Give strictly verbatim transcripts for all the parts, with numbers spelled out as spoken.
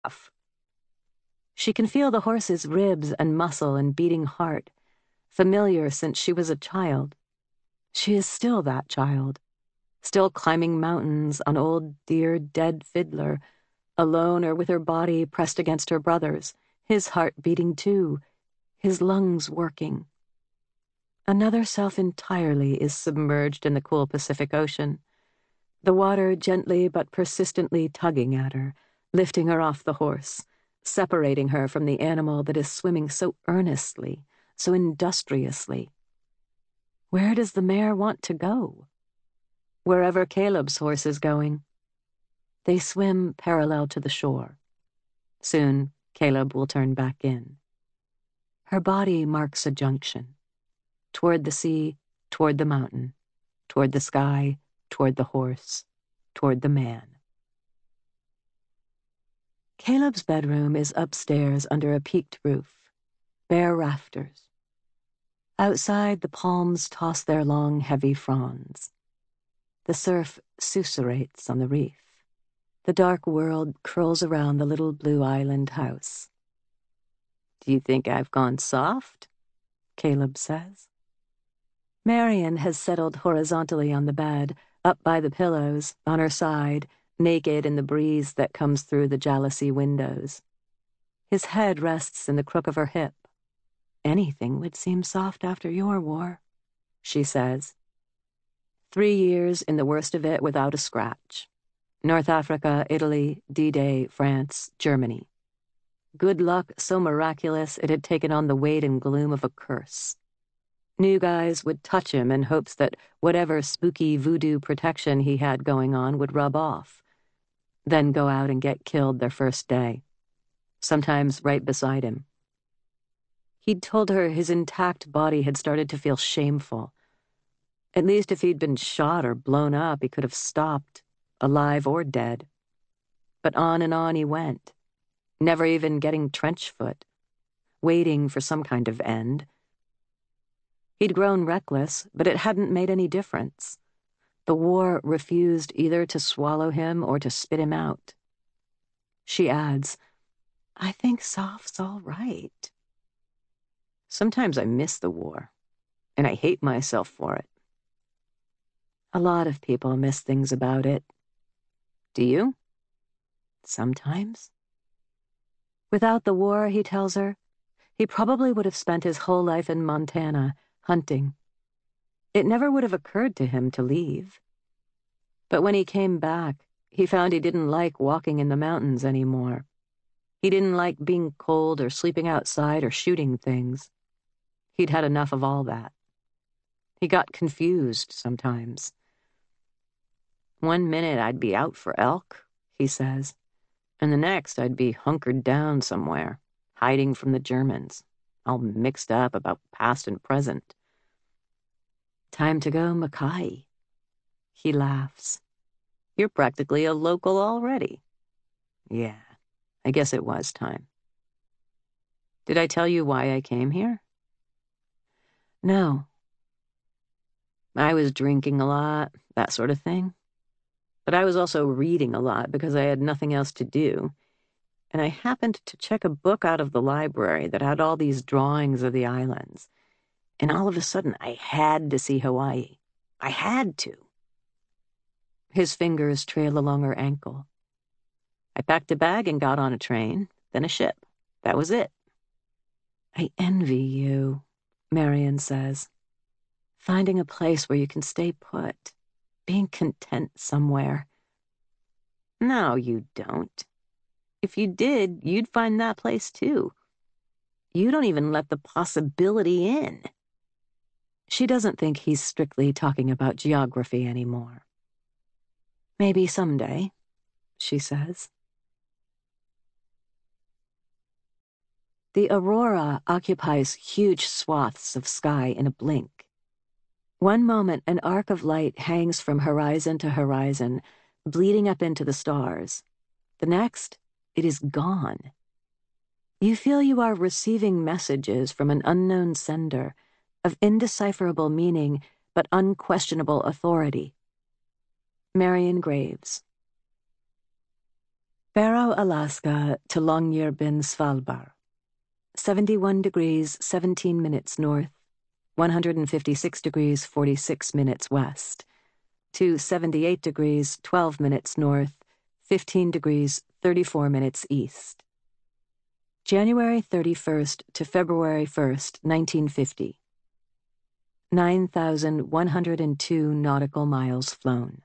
She can feel the horse's ribs and muscle and beating heart, familiar since she was a child. She is still that child, still climbing mountains on old dear dead Fiddler, alone or with her body pressed against her brother's, his heart beating too, his lungs working. Another self entirely is submerged in the cool Pacific Ocean, the water gently but persistently tugging at her, lifting her off the horse, separating her from the animal that is swimming so earnestly, so industriously. Where does the mare want to go? Wherever Caleb's horse is going. They swim parallel to the shore. Soon, Caleb will turn back in. Her body marks a junction. Toward the sea, toward the mountain, toward the sky, toward the horse, toward the man. Caleb's bedroom is upstairs under a peaked roof, bare rafters. Outside, the palms toss their long, heavy fronds. The surf susurrates on the reef. The dark world curls around the little blue island house. "Do you think I've gone soft?" Caleb says. Marian has settled horizontally on the bed, up by the pillows, on her side, naked in the breeze that comes through the jalousie windows. His head rests in the crook of her hip. "Anything would seem soft after your war," she says. Three years in the worst of it without a scratch. North Africa, Italy, D-Day, France, Germany. Good luck so miraculous it had taken on the weight and gloom of a curse. New guys would touch him in hopes that whatever spooky voodoo protection he had going on would rub off, then go out and get killed their first day, sometimes right beside him. He'd told her his intact body had started to feel shameful. At least if he'd been shot or blown up, he could have stopped, alive or dead. But on and on he went, never even getting trench foot, waiting for some kind of end. He'd grown reckless, but it hadn't made any difference. The war refused either to swallow him or to spit him out. She adds, "I think soft's all right." Sometimes I miss the war, and I hate myself for it. A lot of people miss things about it. Do you? Sometimes. Without the war, he tells her, he probably would have spent his whole life in Montana, hunting. It never would have occurred to him to leave. But when he came back, he found he didn't like walking in the mountains anymore. He didn't like being cold or sleeping outside or shooting things. He'd had enough of all that. He got confused sometimes. "One minute I'd be out for elk," he says, "and the next I'd be hunkered down somewhere, hiding from the Germans, all mixed up about past and present." "Time to go Mackay." He laughs. "You're practically a local already." "Yeah, I guess it was time." "Did I tell you why I came here?" "No." "I was drinking a lot, that sort of thing. But I was also reading a lot because I had nothing else to do. And I happened to check a book out of the library that had all these drawings of the islands. And all of a sudden, I had to see Hawaii. I had to." His fingers trail along her ankle. "I packed a bag and got on a train, then a ship. That was it." "I envy you," Marian says. "Finding a place where you can stay put, being content somewhere." "No, you don't. If you did, you'd find that place too. You don't even let the possibility in." She doesn't think he's strictly talking about geography anymore. "Maybe someday," she says. The aurora occupies huge swaths of sky in a blink. One moment, an arc of light hangs from horizon to horizon, bleeding up into the stars. The next, it is gone. You feel you are receiving messages from an unknown sender, of indecipherable meaning but unquestionable authority. Marian Graves. Barrow, Alaska to Longyearbyen, Svalbard. seventy-one degrees, seventeen minutes north, one hundred fifty-six degrees, forty-six minutes west, to seventy-eight degrees, twelve minutes north, fifteen degrees, thirty-four minutes east. January thirty-first to February first, nineteen fifty. nine thousand one hundred two nautical miles flown.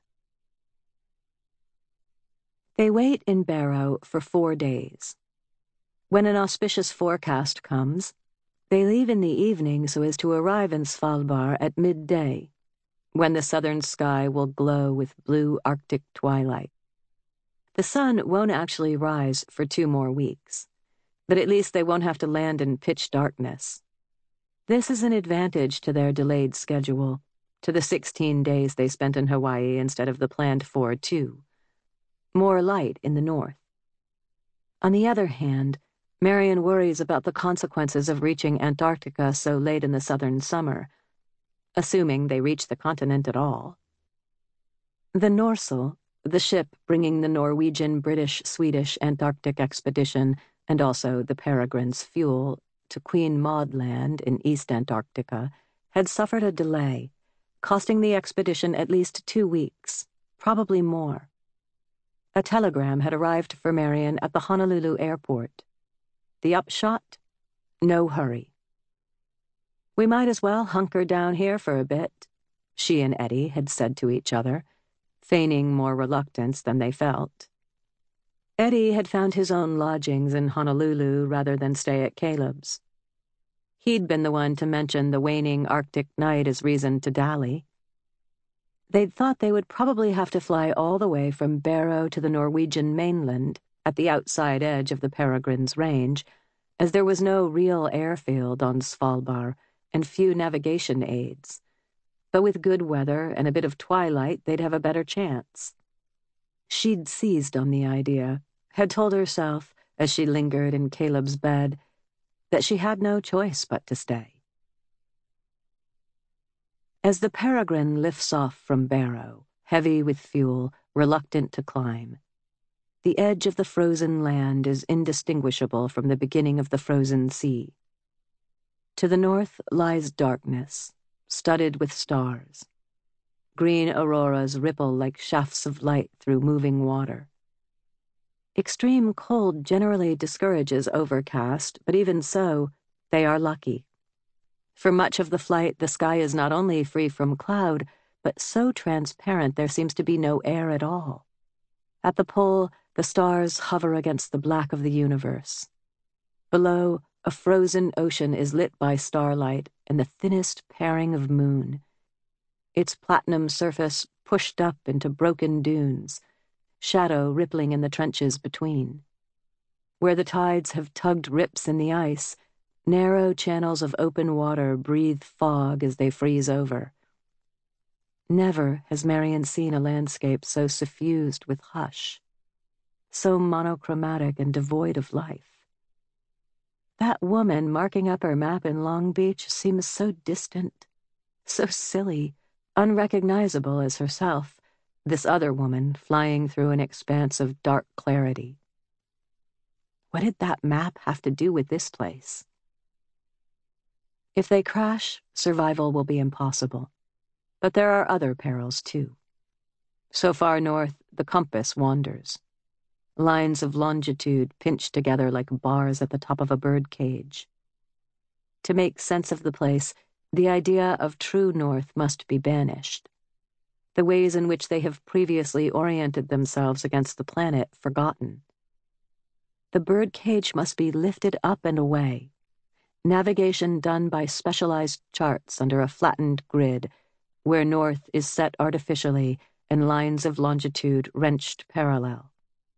They wait in Barrow for four days. When an auspicious forecast comes, they leave in the evening so as to arrive in Svalbard at midday, when the southern sky will glow with blue Arctic twilight. The sun won't actually rise for two more weeks, but at least they won't have to land in pitch darkness. This is an advantage to their delayed schedule, to the sixteen days they spent in Hawaii instead of the planned four too. More light in the north. On the other hand, Marion worries about the consequences of reaching Antarctica so late in the southern summer, assuming they reach the continent at all. The Norsel, the ship bringing the Norwegian, British, Swedish Antarctic expedition and also the Peregrine's fuel to Queen Maud Land in East Antarctica, had suffered a delay, costing the expedition at least two weeks, probably more. A telegram had arrived for Marion at the Honolulu airport. The upshot? No hurry. "We might as well hunker down here for a bit," she and Eddie had said to each other, feigning more reluctance than they felt. Eddie had found his own lodgings in Honolulu rather than stay at Caleb's. He'd been the one to mention the waning Arctic night as reason to dally. They'd thought they would probably have to fly all the way from Barrow to the Norwegian mainland at the outside edge of the Peregrine's range, as there was no real airfield on Svalbard and few navigation aids. But with good weather and a bit of twilight, they'd have a better chance. She'd seized on the idea, had told herself, as she lingered in Caleb's bed, that she had no choice but to stay. As the Peregrine lifts off from Barrow, heavy with fuel, reluctant to climb, the edge of the frozen land is indistinguishable from the beginning of the frozen sea. To the north lies darkness, studded with stars. Green auroras ripple like shafts of light through moving water. Extreme cold generally discourages overcast, but even so, they are lucky. For much of the flight, the sky is not only free from cloud, but so transparent there seems to be no air at all. At the pole, the stars hover against the black of the universe. Below, a frozen ocean is lit by starlight and the thinnest paring of moon. Its platinum surface pushed up into broken dunes, shadow rippling in the trenches between. Where the tides have tugged rips in the ice, narrow channels of open water breathe fog as they freeze over. Never has Marion seen a landscape so suffused with hush, so monochromatic and devoid of life. That woman marking up her map in Long Beach seems so distant, so silly, unrecognizable as herself, this other woman flying through an expanse of dark clarity. What did that map have to do with this place? If they crash, survival will be impossible. But there are other perils, too. So far north, the compass wanders. Lines of longitude pinched together like bars at the top of a bird cage. To make sense of the place, the idea of true north must be banished. The ways in which they have previously oriented themselves against the planet forgotten. The bird cage must be lifted up and away. Navigation done by specialized charts under a flattened grid, where north is set artificially and lines of longitude wrenched parallel.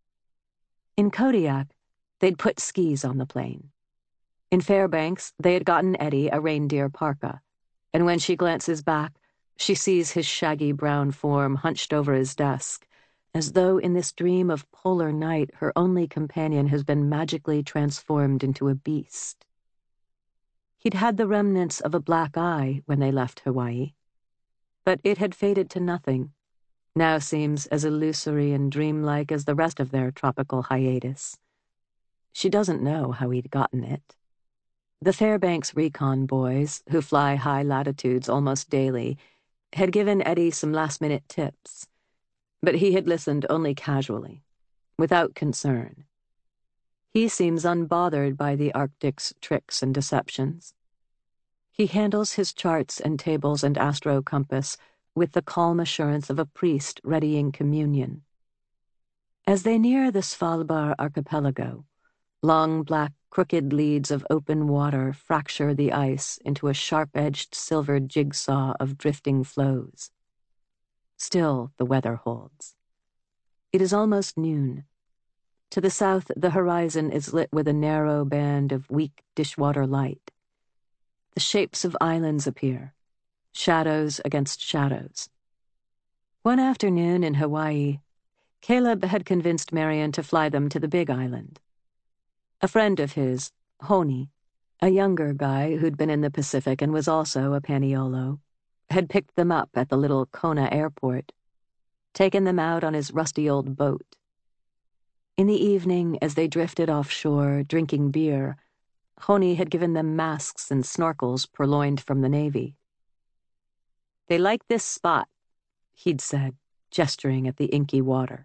In Kodiak, they'd put skis on the plane. In Fairbanks, they had gotten Eddie a reindeer parka, and when she glances back, she sees his shaggy brown form hunched over his desk, as though in this dream of polar night her only companion has been magically transformed into a beast. He'd had the remnants of a black eye when they left Hawaii, but it had faded to nothing, now seems as illusory and dreamlike as the rest of their tropical hiatus. She doesn't know how he'd gotten it. The Fairbanks recon boys, who fly high latitudes almost daily, had given Eddie some last-minute tips, but he had listened only casually, without concern. He seems unbothered by the Arctic's tricks and deceptions. He handles his charts and tables and astro compass with the calm assurance of a priest readying communion. As they near the Svalbard archipelago, long black crooked leads of open water fracture the ice into a sharp-edged silver jigsaw of drifting floes. Still, the weather holds. It is almost noon. To the south, the horizon is lit with a narrow band of weak dishwater light. The shapes of islands appear, shadows against shadows. One afternoon in Hawaii, Caleb had convinced Marion to fly them to the Big Island. A friend of his, Honi, a younger guy who'd been in the Pacific and was also a Paniolo, had picked them up at the little Kona airport, taken them out on his rusty old boat. In the evening, as they drifted offshore, drinking beer, Honi had given them masks and snorkels purloined from the Navy. "They like this spot," he'd said, gesturing at the inky water.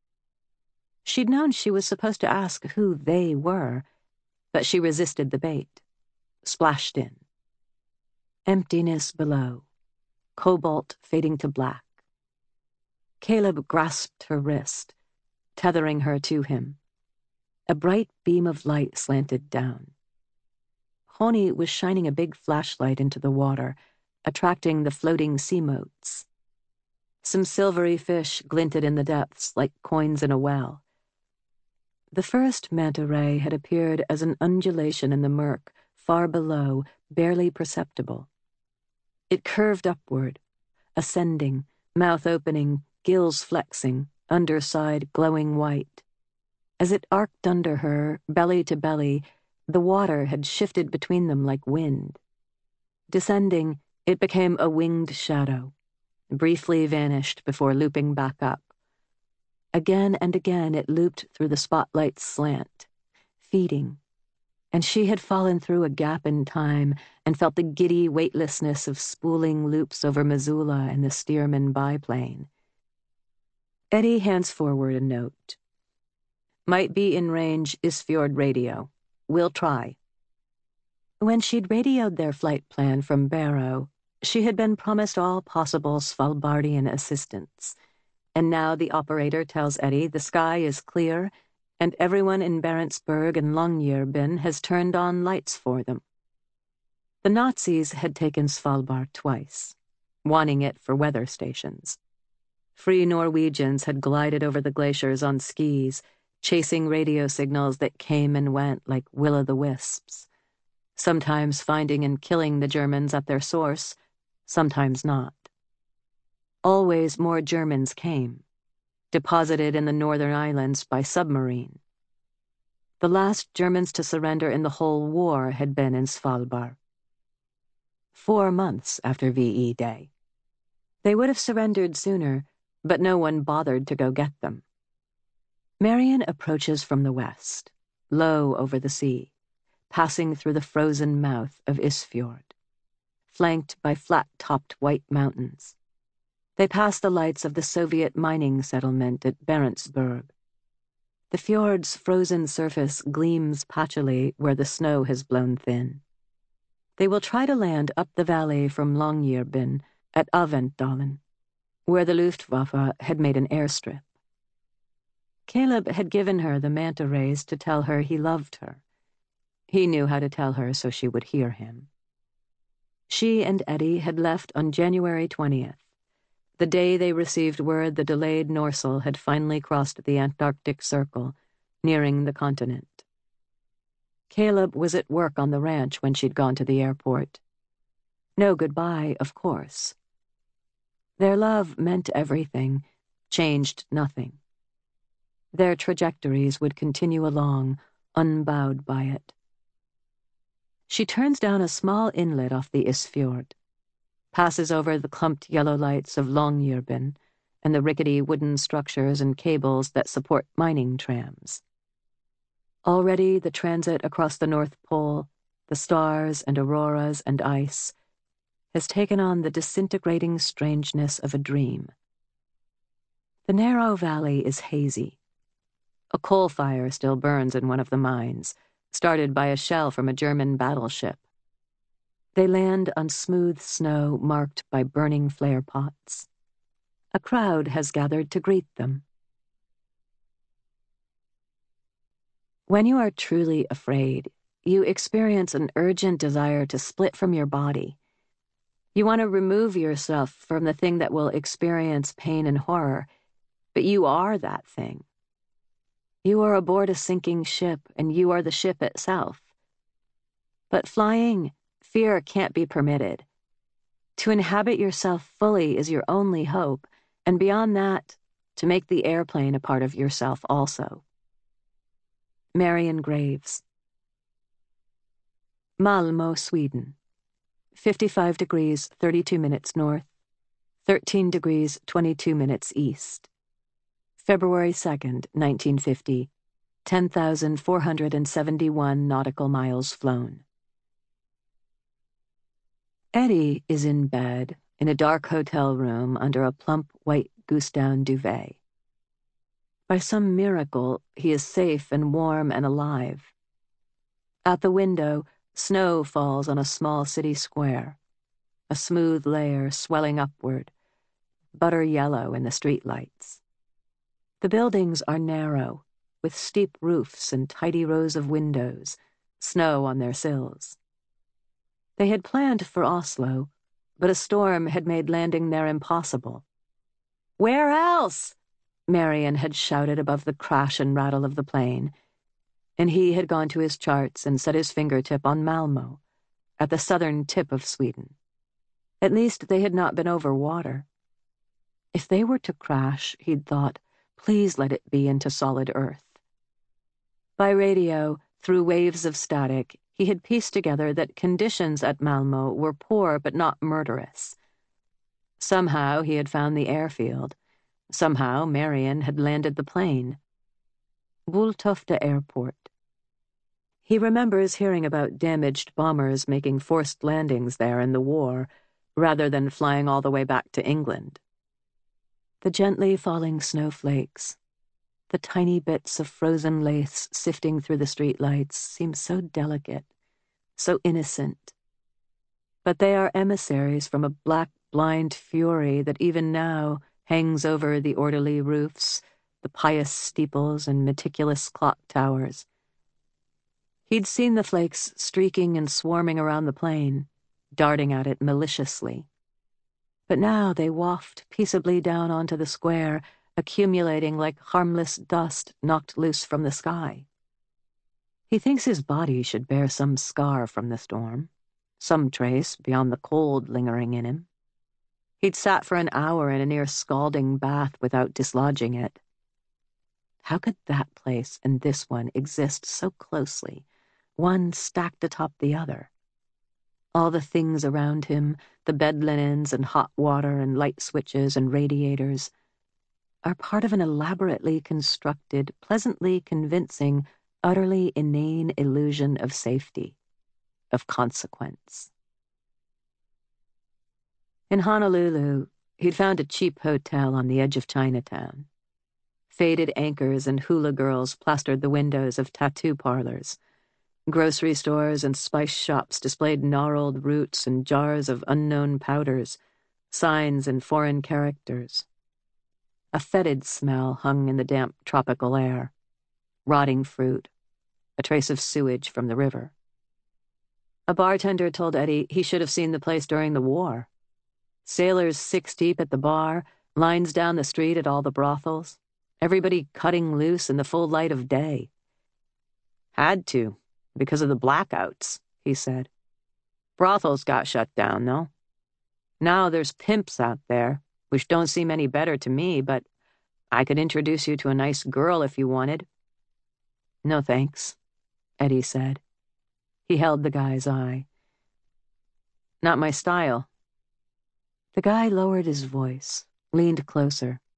She'd known she was supposed to ask who they were, but she resisted the bait, splashed in. Emptiness below, cobalt fading to black. Caleb grasped her wrist, tethering her to him. A bright beam of light slanted down. Honi was shining a big flashlight into the water, attracting the floating sea motes. Some silvery fish glinted in the depths like coins in a well. The first manta ray had appeared as an undulation in the murk, far below, barely perceptible. It curved upward, ascending, mouth opening, gills flexing, underside glowing white. As it arced under her, belly to belly, the water had shifted between them like wind. Descending, it became a winged shadow, briefly vanished before looping back up. Again and again it looped through the spotlight's slant, feeding, and she had fallen through a gap in time and felt the giddy weightlessness of spooling loops over Missoula and the Stearman biplane. Eddie hands forward a note. "Might be in range Isfjord radio. We'll try." When she'd radioed their flight plan from Barrow, she had been promised all possible Svalbardian assistance, and now the operator tells Eddie the sky is clear and everyone in Barentsburg and Longyearbyen has turned on lights for them. The Nazis had taken Svalbard twice, wanting it for weather stations. Free Norwegians had glided over the glaciers on skis, chasing radio signals that came and went like will-o'-the-wisps, sometimes finding and killing the Germans at their source, sometimes not. Always more Germans came, deposited in the northern islands by submarine. The last Germans to surrender in the whole war had been in Svalbard. Four months after V E Day. They would have surrendered sooner, but no one bothered to go get them. Marion approaches from the west, low over the sea, passing through the frozen mouth of Isfjord, flanked by flat-topped white mountains. They pass the lights of the Soviet mining settlement at Barentsburg. The fjord's frozen surface gleams patchily where the snow has blown thin. They will try to land up the valley from Longyearbyen at Aventdalen, where the Luftwaffe had made an airstrip. Caleb had given her the manta rays to tell her he loved her. He knew how to tell her so she would hear him. She and Eddie had left on January twentieth, the day they received word the delayed Norsel had finally crossed the Antarctic Circle, nearing the continent. Caleb was at work on the ranch when she'd gone to the airport. No goodbye, of course. Their love meant everything, changed nothing. Their trajectories would continue along, unbowed by it. She turns down a small inlet off the Isfjord, passes over the clumped yellow lights of Longyearbyen, and the rickety wooden structures and cables that support mining trams. Already the transit across the North Pole, the stars and auroras and ice, has taken on the disintegrating strangeness of a dream. The narrow valley is hazy. A coal fire still burns in one of the mines, started by a shell from a German battleship. They land on smooth snow marked by burning flare pots. A crowd has gathered to greet them. When you are truly afraid, you experience an urgent desire to split from your body. You want to remove yourself from the thing that will experience pain and horror, but you are that thing. You are aboard a sinking ship, and you are the ship itself. But flying, fear can't be permitted. To inhabit yourself fully is your only hope, and beyond that, to make the airplane a part of yourself also. Marion Graves. Malmö, Sweden. fifty-five degrees, thirty-two minutes north, thirteen degrees, twenty-two minutes east. February second, nineteen fifty, ten thousand four hundred seventy-one nautical miles flown. Eddie is in bed in a dark hotel room under a plump white goose-down duvet. By some miracle, he is safe and warm and alive. Out the window, snow falls on a small city square, a smooth layer swelling upward, butter yellow in the streetlights. The buildings are narrow, with steep roofs and tidy rows of windows, snow on their sills. They had planned for Oslo, but a storm had made landing there impossible. "Where else?" Marion had shouted above the crash and rattle of the plane, and he had gone to his charts and set his fingertip on Malmö, at the southern tip of Sweden. At least they had not been over water. If they were to crash, he'd thought, please let it be into solid earth. By radio, through waves of static, he had pieced together that conditions at Malmö were poor but not murderous. Somehow he had found the airfield. Somehow Marion had landed the plane. Bulltofte Airport. He remembers hearing about damaged bombers making forced landings there in the war, rather than flying all the way back to England. The gently falling snowflakes, the tiny bits of frozen lace sifting through the streetlights seem so delicate, so innocent. But they are emissaries from a black, blind fury that even now hangs over the orderly roofs, the pious steeples and meticulous clock towers. He'd seen the flakes streaking and swarming around the plane, darting at it maliciously. But now they waft peaceably down onto the square, accumulating like harmless dust knocked loose from the sky. He thinks his body should bear some scar from the storm, some trace beyond the cold lingering in him. He'd sat for an hour in a near scalding bath without dislodging it. How could that place and this one exist so closely, one stacked atop the other? All the things around him, the bed linens and hot water and light switches and radiators, are part of an elaborately constructed, pleasantly convincing, utterly inane illusion of safety, of consequence. In Honolulu, he'd found a cheap hotel on the edge of Chinatown. Faded anchors and hula girls plastered the windows of tattoo parlors. Grocery stores and spice shops displayed gnarled roots and jars of unknown powders, signs in foreign characters. A fetid smell hung in the damp tropical air. Rotting fruit, a trace of sewage from the river. A bartender told Eddie he should have seen the place during the war. Sailors six deep at the bar, lines down the street at all the brothels, everybody cutting loose in the full light of day. Had to, because of the blackouts, he said. Brothels got shut down, though. Now there's pimps out there, which don't seem any better to me, but I could introduce you to a nice girl if you wanted. No thanks, Eddie said. He held the guy's eye. Not my style. The guy lowered his voice, leaned closer.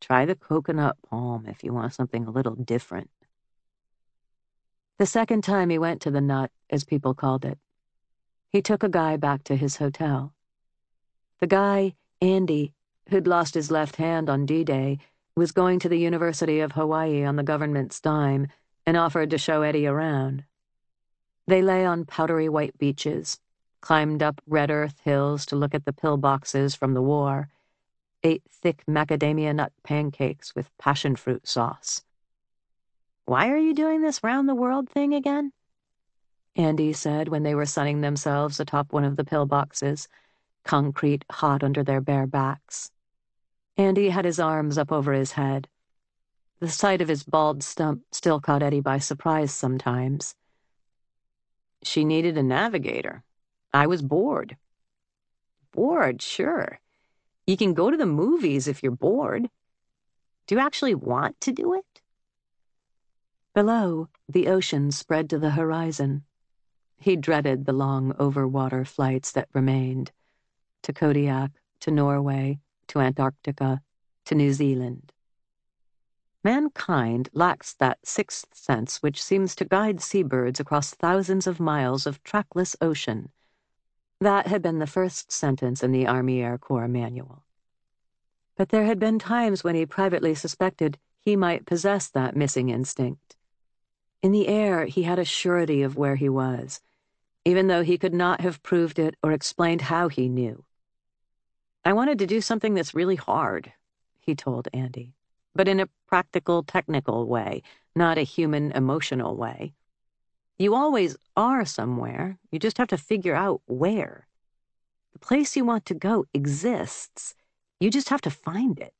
Try the coconut palm if you want something a little different. The second time he went to the Nut, as people called it, he took a guy back to his hotel. The guy, Andy, who'd lost his left hand on D-Day, was going to the University of Hawaii on the government's dime and offered to show Eddie around. They lay on powdery white beaches, climbed up red earth hills to look at the pillboxes from the war, ate thick macadamia nut pancakes with passion fruit sauce. "Why are you doing this round-the-world thing again?" Andy said when they were sunning themselves atop one of the pillboxes, concrete hot under their bare backs. Andy had his arms up over his head. The sight of his bald stump still caught Eddie by surprise sometimes. "She needed a navigator. I was bored." "Bored, sure. You can go to the movies if you're bored. Do you actually want to do it?" Below, the ocean spread to the horizon. He dreaded the long overwater flights that remained, to Kodiak, to Norway, to Antarctica, to New Zealand. Mankind lacks that sixth sense which seems to guide seabirds across thousands of miles of trackless ocean. That had been the first sentence in the Army Air Corps manual. But there had been times when he privately suspected he might possess that missing instinct. In the air, he had a surety of where he was, even though he could not have proved it or explained how he knew. "I wanted to do something that's really hard," he told Andy, "but in a practical, technical way, not a human, emotional way. You always are somewhere. You just have to figure out where. The place you want to go exists. You just have to find it."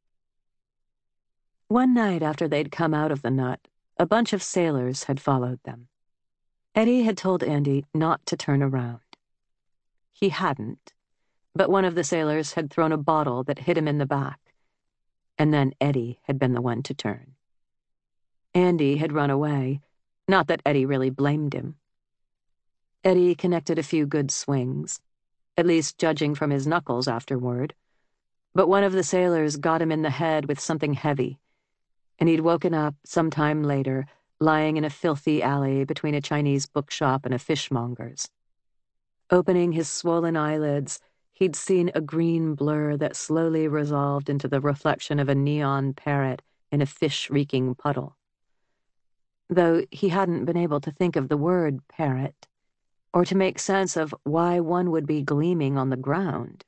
One night after they'd come out of the Nut, a bunch of sailors had followed them. Eddie had told Andy not to turn around. He hadn't, but one of the sailors had thrown a bottle that hit him in the back, and then Eddie had been the one to turn. Andy had run away, not that Eddie really blamed him. Eddie connected a few good swings, at least judging from his knuckles afterward, but one of the sailors got him in the head with something heavy, and he'd woken up some time later, lying in a filthy alley between a Chinese bookshop and a fishmonger's. Opening his swollen eyelids, he'd seen a green blur that slowly resolved into the reflection of a neon parrot in a fish-reeking puddle. Though he hadn't been able to think of the word parrot, or to make sense of why one would be gleaming on the ground.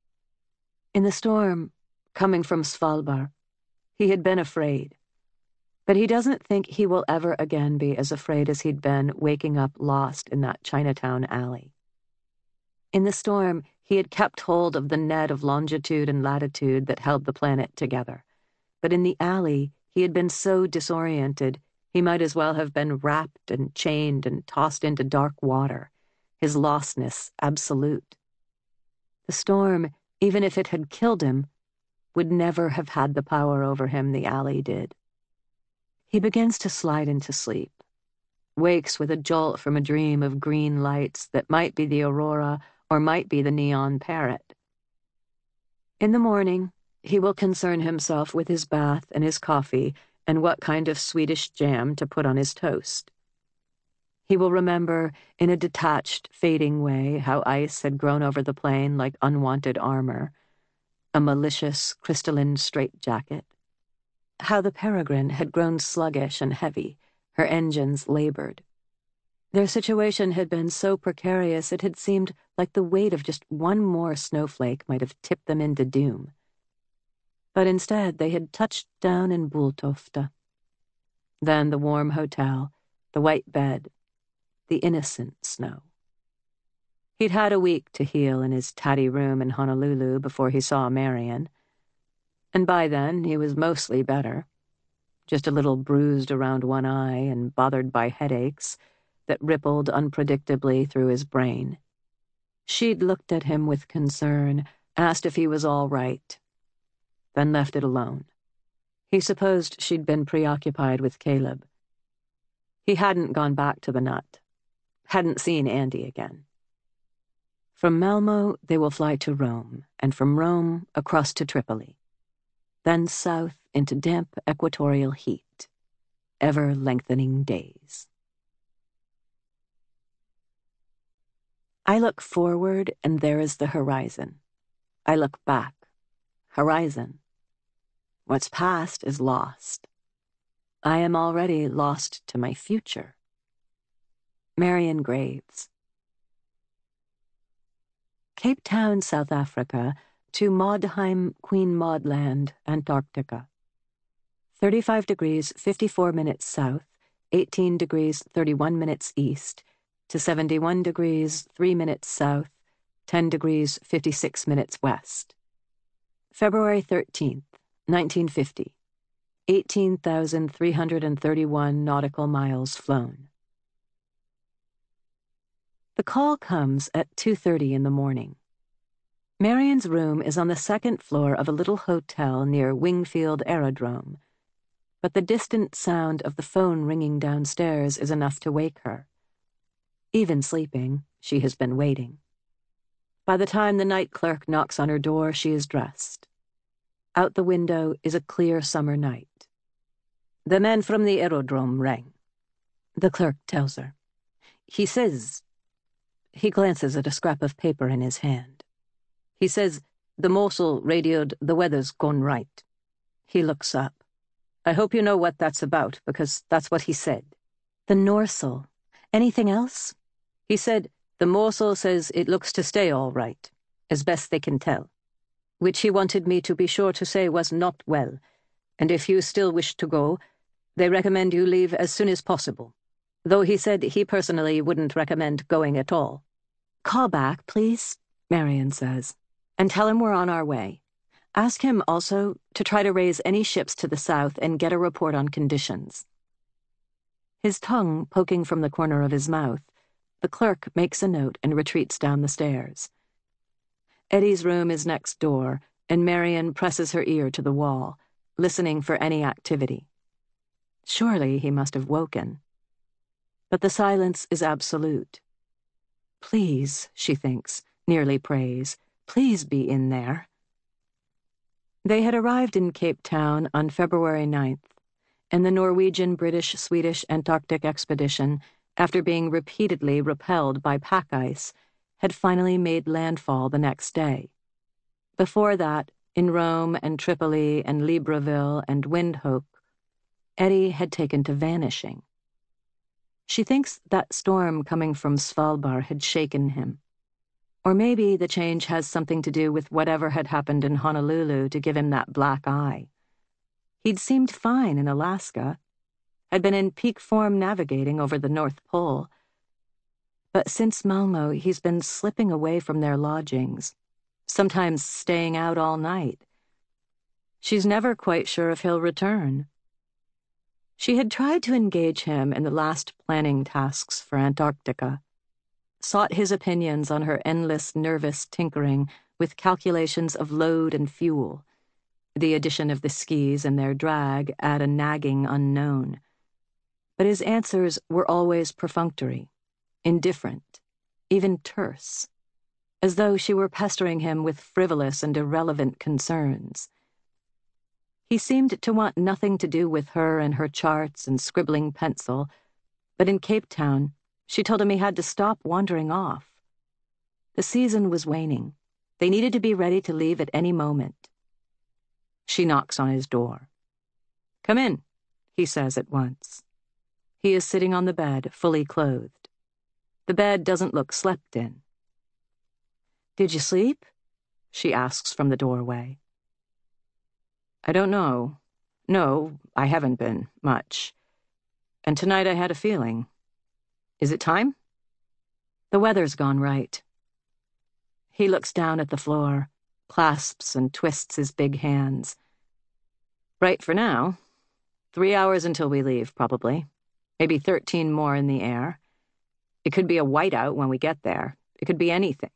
In the storm, coming from Svalbard, he had been afraid. But he doesn't think he will ever again be as afraid as he'd been waking up lost in that Chinatown alley. In the storm, he had kept hold of the net of longitude and latitude that held the planet together. But in the alley, he had been so disoriented, he might as well have been wrapped and chained and tossed into dark water, his lostness absolute. The storm, even if it had killed him, would never have had the power over him the alley did. He begins to slide into sleep, wakes with a jolt from a dream of green lights that might be the aurora or might be the neon parrot. In the morning, he will concern himself with his bath and his coffee and what kind of Swedish jam to put on his toast. He will remember, in a detached, fading way, how ice had grown over the plane like unwanted armor, a malicious crystalline straitjacket. How the Peregrine had grown sluggish and heavy, her engines labored. Their situation had been so precarious it had seemed like the weight of just one more snowflake might have tipped them into doom. But instead they had touched down in Bulltofta. Then the warm hotel, the white bed, the innocent snow. He'd had a week to heal in his tatty room in Honolulu before he saw Marion. And by then, he was mostly better, just a little bruised around one eye and bothered by headaches that rippled unpredictably through his brain. She'd looked at him with concern, asked if he was all right, then left it alone. He supposed she'd been preoccupied with Caleb. He hadn't gone back to the Nut, hadn't seen Andy again. From Malmo, they will fly to Rome, and from Rome, across to Tripoli. then south into damp equatorial heat, ever-lengthening days. I look forward, and there is the horizon. I look back. Horizon. What's past is lost. I am already lost to my future. Marion Graves. Cape Town, South Africa, to Maudheim, Queen Maud Land, Antarctica. thirty-five degrees, fifty-four minutes south, eighteen degrees, thirty-one minutes east, to seventy-one degrees, three minutes south, ten degrees, fifty-six minutes west. February thirteenth, nineteen fifty. eighteen thousand three hundred thirty-one nautical miles flown. The call comes at two thirty in the morning. Marion's room is on the second floor of a little hotel near Wingfield Aerodrome, but the distant sound of the phone ringing downstairs is enough to wake her. Even sleeping, she has been waiting. By the time the night clerk knocks on her door, she is dressed. Out the window is a clear summer night. "The man from the aerodrome rang," the clerk tells her. "He says—" He glances at a scrap of paper in his hand. He says, "The Mosul radioed the weather's gone right." He looks up. "I hope you know what that's about, because that's what he said." "The Norsal. Anything else?" He said, "The Mosul says it looks to stay all right, as best they can tell," which he wanted me to be sure to say was not well, and if you still wish to go, they recommend you leave as soon as possible, though he said he personally wouldn't recommend going at all. "Call back, please," Marion says, "and tell him we're on our way. Ask him also to try to raise any ships to the south and get a report on conditions." His tongue poking from the corner of his mouth, the clerk makes a note and retreats down the stairs. Eddie's room is next door, and Marion presses her ear to the wall, listening for any activity. Surely he must have woken. But the silence is absolute. Please, she thinks, nearly prays, please be in there. They had arrived in Cape Town on February ninth, and the Norwegian, British, Swedish Antarctic expedition, after being repeatedly repelled by pack ice, had finally made landfall the next day. Before that, in Rome and Tripoli and Libreville and Windhoek, Eddie had taken to vanishing. She thinks that storm coming from Svalbard had shaken him. Or maybe the change has something to do with whatever had happened in Honolulu to give him that black eye. He'd seemed fine in Alaska, had been in peak form navigating over the North Pole. But since Malmo, he's been slipping away from their lodgings, sometimes staying out all night. She's never quite sure if he'll return. She had tried to engage him in the last planning tasks for Antarctica, sought his opinions on her endless nervous tinkering with calculations of load and fuel. The addition of the skis and their drag add a nagging unknown. But his answers were always perfunctory, indifferent, even terse, as though she were pestering him with frivolous and irrelevant concerns. He seemed to want nothing to do with her and her charts and scribbling pencil, but in Cape Town, she told him he had to stop wandering off. The season was waning. They needed to be ready to leave at any moment. She knocks on his door. "Come in," he says at once. He is sitting on the bed, fully clothed. The bed doesn't look slept in. "Did you sleep?" she asks from the doorway. "I don't know. No, I haven't been, much. And tonight I had a feeling. Is it time?" "The weather's gone right." He looks down at the floor, clasps and twists his big hands. "Right for now. Three hours until we leave, probably. Maybe thirteen more in the air. It could be a whiteout when we get there. It could be anything."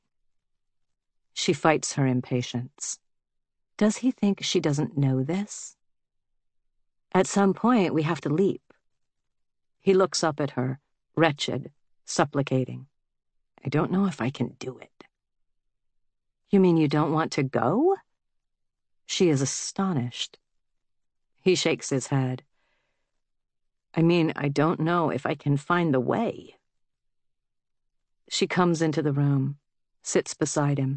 She fights her impatience. Does he think she doesn't know this? At some point, we have to leap. He looks up at her, wretched, supplicating. "I don't know if I can do it." "You mean you don't want to go?" She is astonished. He shakes his head. I mean, I don't know if I can find the way. She comes into the room, sits beside him.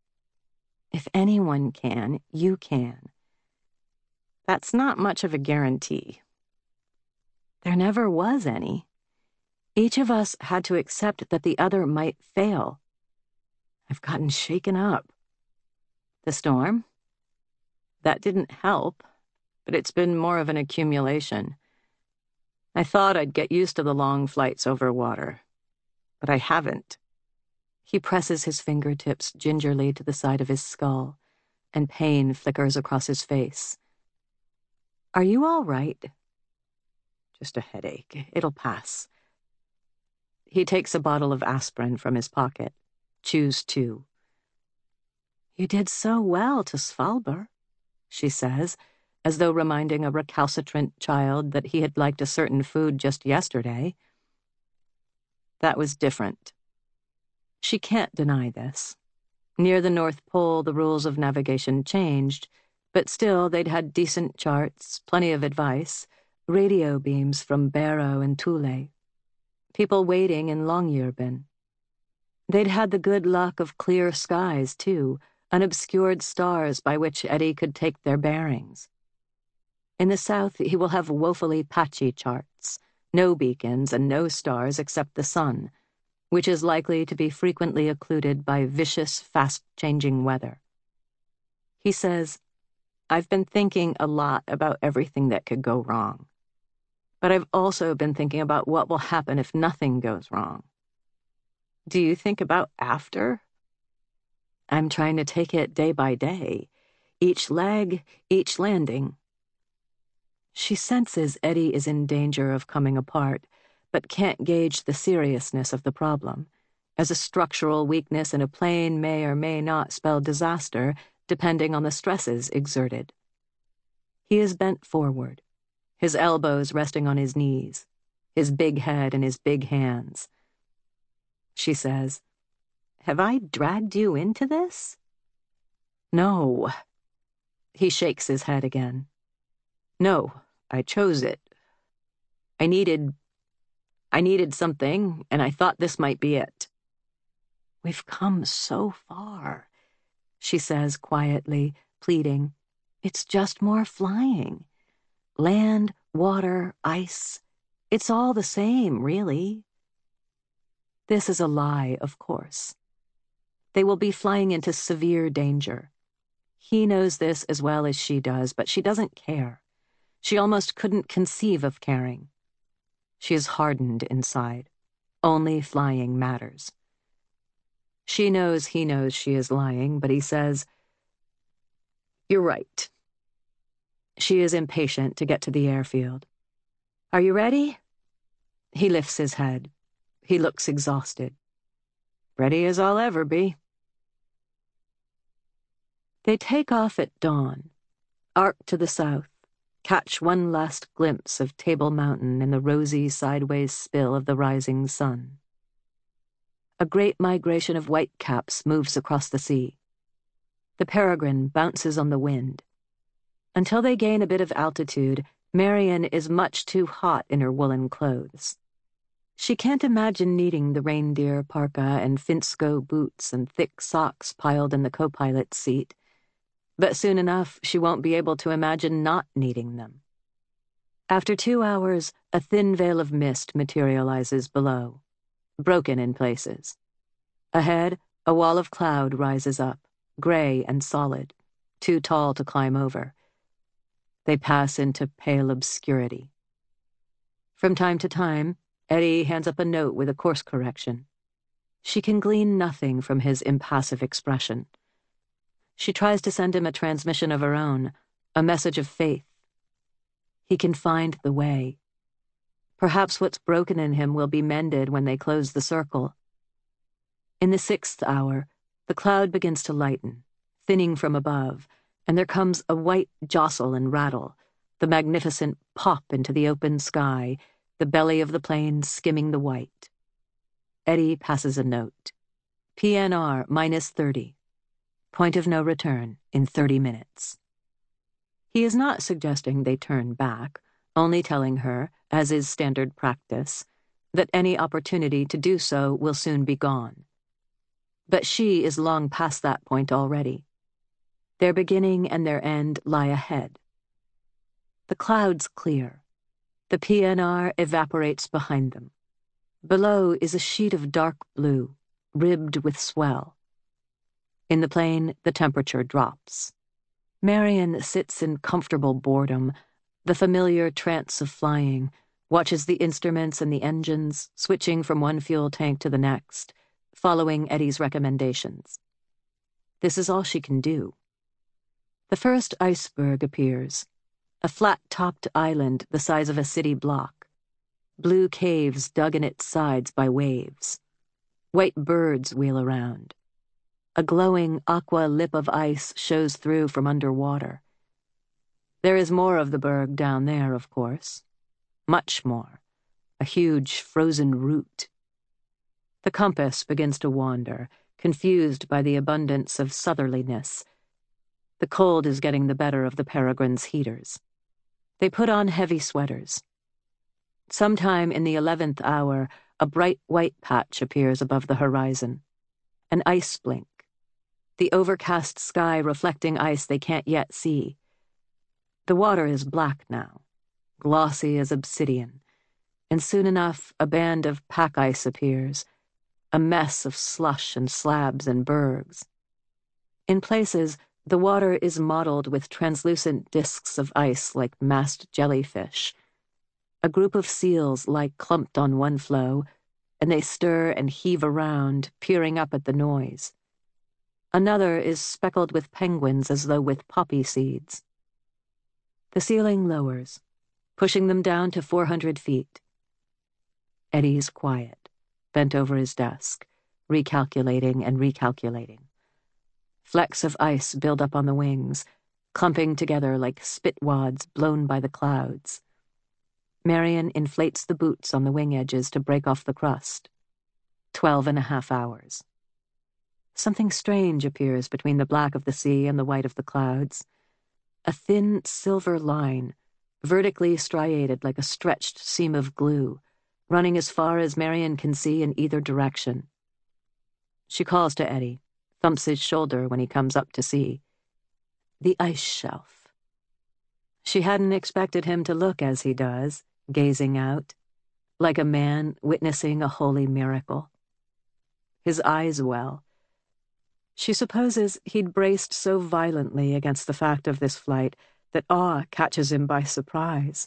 If anyone can, you can. That's not much of a guarantee. There never was any. Each of us had to accept that the other might fail. I've gotten shaken up. The storm? That didn't help, but it's been more of an accumulation. I thought I'd get used to the long flights over water, but I haven't. He presses his fingertips gingerly to the side of his skull, and pain flickers across his face. Are you all right? Just a headache. It'll pass. He takes a bottle of aspirin from his pocket, chews two. You did so well to Svalbard, she says, as though reminding a recalcitrant child that he had liked a certain food just yesterday. That was different. She can't deny this. Near the North Pole, the rules of navigation changed, but still they'd had decent charts, plenty of advice, radio beams from Barrow and Thule, people waiting in Longyearbyen. They'd had the good luck of clear skies, too, unobscured stars by which Eddie could take their bearings. In the south, he will have woefully patchy charts, no beacons and no stars except the sun, which is likely to be frequently occluded by vicious, fast-changing weather. He says, I've been thinking a lot about everything that could go wrong. But I've also been thinking about what will happen if nothing goes wrong. Do you think about after? I'm trying to take it day by day, each leg, each landing. She senses Eddie is in danger of coming apart, but can't gauge the seriousness of the problem, as a structural weakness in a plane may or may not spell disaster, depending on the stresses exerted. He is bent forward, his elbows resting on his knees, his big head in his big hands. She says, Have I dragged you into this? No. He shakes his head again. No, I chose it. I needed... I needed something, and I thought this might be it. We've come so far, she says quietly, pleading. It's just more flying. Land, water, ice. It's all the same, really. This is a lie, of course. They will be flying into severe danger. He knows this as well as she does, but she doesn't care. She almost couldn't conceive of caring. She is hardened inside. Only flying matters. She knows he knows she is lying, but he says, You're right. She is impatient to get to the airfield. Are you ready? He lifts his head. He looks exhausted. Ready as I'll ever be. They take off at dawn, arc to the south, catch one last glimpse of Table Mountain in the rosy sideways spill of the rising sun. A great migration of whitecaps moves across the sea. The peregrine bounces on the wind. Until they gain a bit of altitude, Marian is much too hot in her woolen clothes. She can't imagine needing the reindeer parka and Finsko boots and thick socks piled in the co-pilot's seat, but soon enough she won't be able to imagine not needing them. After two hours, a thin veil of mist materializes below, broken in places. Ahead, a wall of cloud rises up, gray and solid, too tall to climb over. They pass into pale obscurity. From time to time, Eddie hands up a note with a course correction. She can glean nothing from his impassive expression. She tries to send him a transmission of her own, a message of faith. He can find the way. Perhaps what's broken in him will be mended when they close the circle. In the sixth hour, the cloud begins to lighten, thinning from above, and there comes a white jostle and rattle, the magnificent pop into the open sky, the belly of the plane skimming the white. Eddie passes a note. P N R minus thirty. Point of no return in thirty minutes. He is not suggesting they turn back, only telling her, as is standard practice, that any opportunity to do so will soon be gone. But she is long past that point already. Their beginning and their end lie ahead. The clouds clear. The P N R evaporates behind them. Below is a sheet of dark blue, ribbed with swell. In the plane, the temperature drops. Marion sits in comfortable boredom, the familiar trance of flying, watches the instruments and the engines, switching from one fuel tank to the next, following Eddie's recommendations. This is all she can do. The first iceberg appears, a flat-topped island the size of a city block, blue caves dug in its sides by waves. White birds wheel around. A glowing aqua lip of ice shows through from underwater. There is more of the berg down there, of course. Much more. A huge frozen root. The compass begins to wander, confused by the abundance of southerliness. The cold is getting the better of the Peregrine's heaters. They put on heavy sweaters. Sometime in the eleventh hour, a bright white patch appears above the horizon. An ice blink. The overcast sky reflecting ice they can't yet see. The water is black now, glossy as obsidian, and soon enough a band of pack ice appears, a mess of slush and slabs and bergs. In places, the water is mottled with translucent disks of ice like massed jellyfish. A group of seals lie clumped on one floe, and they stir and heave around, peering up at the noise. Another is speckled with penguins as though with poppy seeds. The ceiling lowers, pushing them down to four hundred feet. Eddie's quiet, bent over his desk, recalculating and recalculating. Flecks of ice build up on the wings, clumping together like spitwads blown by the clouds. Marion inflates the boots on the wing edges to break off the crust. Twelve and a half hours. Something strange appears between the black of the sea and the white of the clouds. A thin silver line, vertically striated like a stretched seam of glue, running as far as Marion can see in either direction. She calls to Eddie, thumps his shoulder when he comes up to see. The ice shelf. She hadn't expected him to look as he does, gazing out, like a man witnessing a holy miracle. His eyes well. She supposes he'd braced so violently against the fact of this flight that awe catches him by surprise.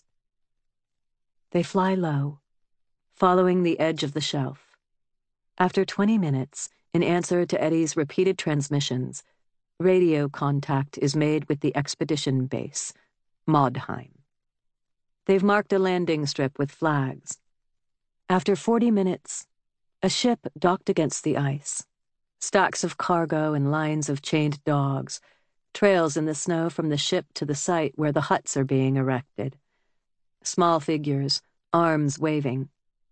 They fly low, following the edge of the shelf. After twenty minutes, in answer to Eddie's repeated transmissions, radio contact is made with the expedition base, Modheim. They've marked a landing strip with flags. After forty minutes, a ship docked against the ice. Stacks of cargo and lines of chained dogs, trails in the snow from the ship to the site where the huts are being erected. Small figures, arms waving.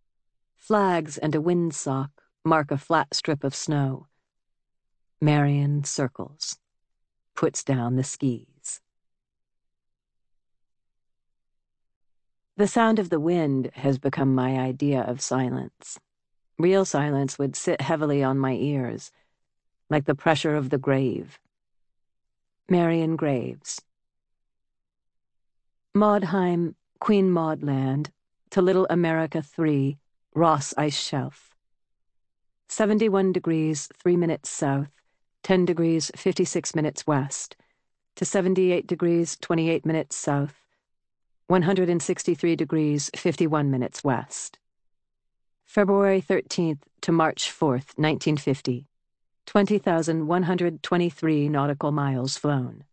Flags and a windsock mark a flat strip of snow. Marion circles, puts down the skis. The sound of the wind has become my idea of silence. Real silence would sit heavily on my ears, like the pressure of the grave. Marion Graves. Modheim, Queen Maud Land, to Little America three, Ross Ice Shelf. seventy-one degrees, three minutes south, ten degrees, fifty-six minutes west, to seventy-eight degrees, twenty-eight minutes south, one hundred sixty-three degrees, fifty-one minutes west. February thirteenth to March fourth, nineteen fifty. twenty thousand one hundred twenty-three nautical miles flown.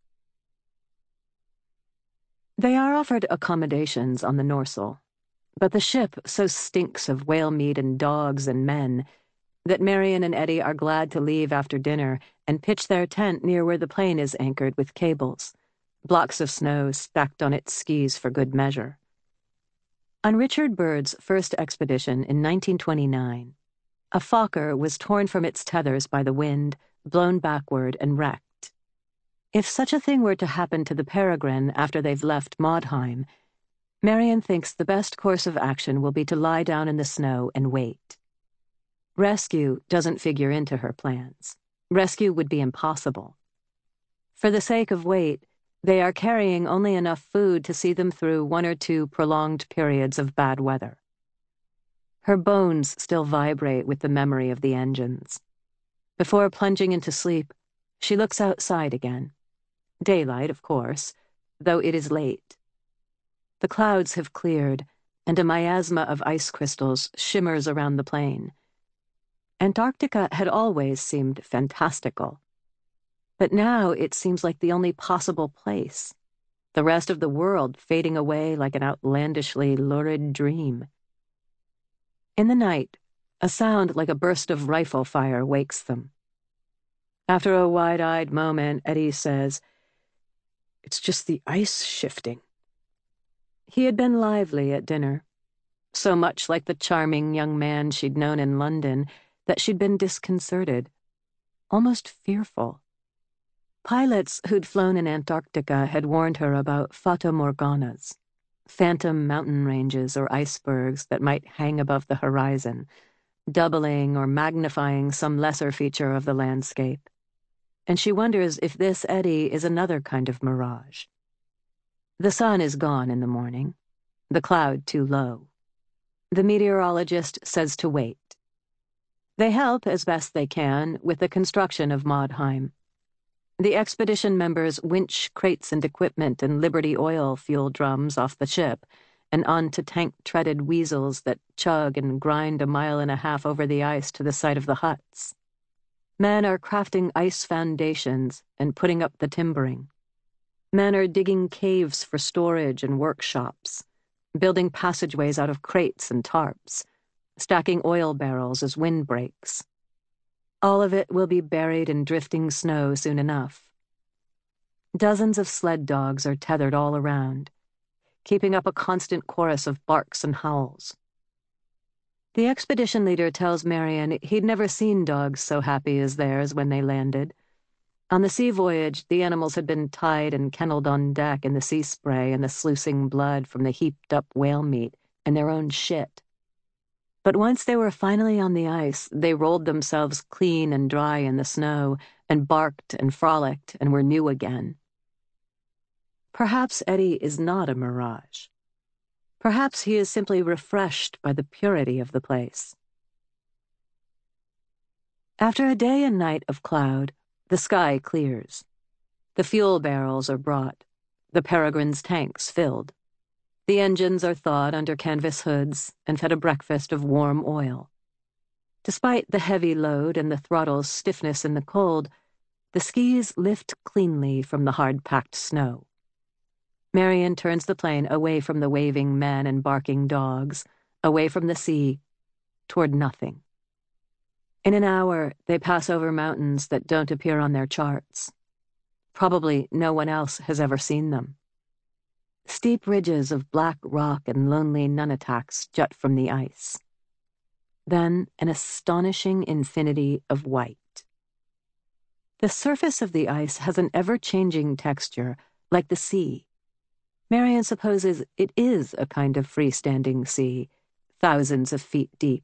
They are offered accommodations on the Norsal, but the ship so stinks of whale meat and dogs and men that Marion and Eddie are glad to leave after dinner and pitch their tent near where the plane is anchored with cables, blocks of snow stacked on its skis for good measure. On Richard Byrd's first expedition in nineteen twenty-nine, a Fokker was torn from its tethers by the wind, blown backward, and wrecked. If such a thing were to happen to the Peregrine after they've left Modheim, Marian thinks the best course of action will be to lie down in the snow and wait. Rescue doesn't figure into her plans. Rescue would be impossible. For the sake of weight, they are carrying only enough food to see them through one or two prolonged periods of bad weather. Her bones still vibrate with the memory of the engines. Before plunging into sleep, she looks outside again. Daylight, of course, though it is late. The clouds have cleared, and a miasma of ice crystals shimmers around the plain. Antarctica had always seemed fantastical. But now it seems like the only possible place, the rest of the world fading away like an outlandishly lurid dream. In the night, a sound like a burst of rifle fire wakes them. After a wide-eyed moment, Eddie says, "It's just the ice shifting." He had been lively at dinner, so much like the charming young man she'd known in London that she'd been disconcerted, almost fearful. Pilots who'd flown in Antarctica had warned her about fata morganas, phantom mountain ranges or icebergs that might hang above the horizon, doubling or magnifying some lesser feature of the landscape. And she wonders if this Eddie is another kind of mirage. The sun is gone in the morning, the cloud too low. The meteorologist says to wait. They help as best they can with the construction of Modheim. The expedition members winch crates and equipment and Liberty oil fuel drums off the ship and onto tank-treaded weasels that chug and grind a mile and a half over the ice to the site of the huts. Men are crafting ice foundations and putting up the timbering. Men are digging caves for storage and workshops, building passageways out of crates and tarps, stacking oil barrels as wind breaks. All of it will be buried in drifting snow soon enough. Dozens of sled dogs are tethered all around, keeping up a constant chorus of barks and howls. The expedition leader tells Marian he'd never seen dogs so happy as theirs when they landed. On the sea voyage, the animals had been tied and kennelled on deck in the sea spray and the sluicing blood from the heaped-up whale meat and their own shit. But once they were finally on the ice, they rolled themselves clean and dry in the snow and barked and frolicked and were new again. Perhaps Eddie is not a mirage. Perhaps he is simply refreshed by the purity of the place. After a day and night of cloud, the sky clears. The fuel barrels are brought, the Peregrine's tanks filled. The engines are thawed under canvas hoods and fed a breakfast of warm oil. Despite the heavy load and the throttle's stiffness in the cold, the skis lift cleanly from the hard-packed snow. Marian turns the plane away from the waving men and barking dogs, away from the sea, toward nothing. In an hour, they pass over mountains that don't appear on their charts. Probably no one else has ever seen them. Steep ridges of black rock and lonely nunataks jut from the ice. Then an astonishing infinity of white. The surface of the ice has an ever-changing texture, like the sea. Marian supposes it is a kind of freestanding sea, thousands of feet deep.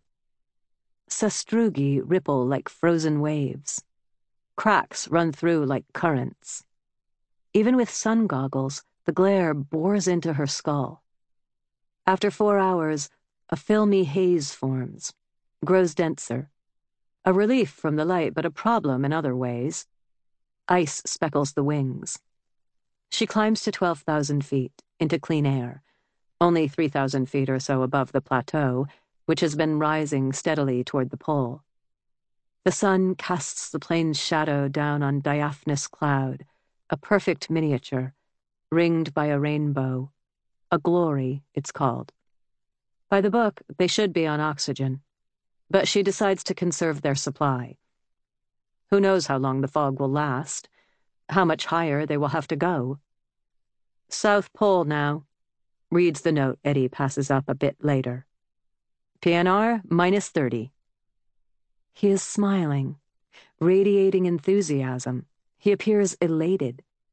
Sastrugi ripple like frozen waves. Cracks run through like currents. Even with sun goggles, the glare bores into her skull. After four hours, a filmy haze forms, grows denser. A relief from the light, but a problem in other ways. Ice speckles the wings. She climbs to twelve thousand feet, into clean air, only three thousand feet or so above the plateau, which has been rising steadily toward the pole. The sun casts the plane's shadow down on diaphanous cloud, a perfect miniature, ringed by a rainbow. A glory, it's called. By the book, they should be on oxygen, but she decides to conserve their supply. Who knows how long the fog will last, how much higher they will have to go. South Pole now, reads the note Eddie passes up a bit later. P N R minus thirty. He is smiling, radiating enthusiasm. He appears elated.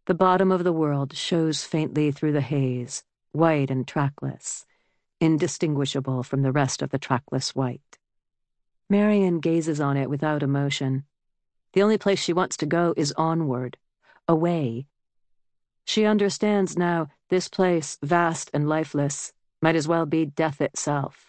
The bottom of the world shows faintly through the haze, white and trackless, indistinguishable from the rest of the trackless white. Marian gazes on it without emotion. The only place she wants to go is onward, away. She understands now this place, vast and lifeless, might as well be death itself.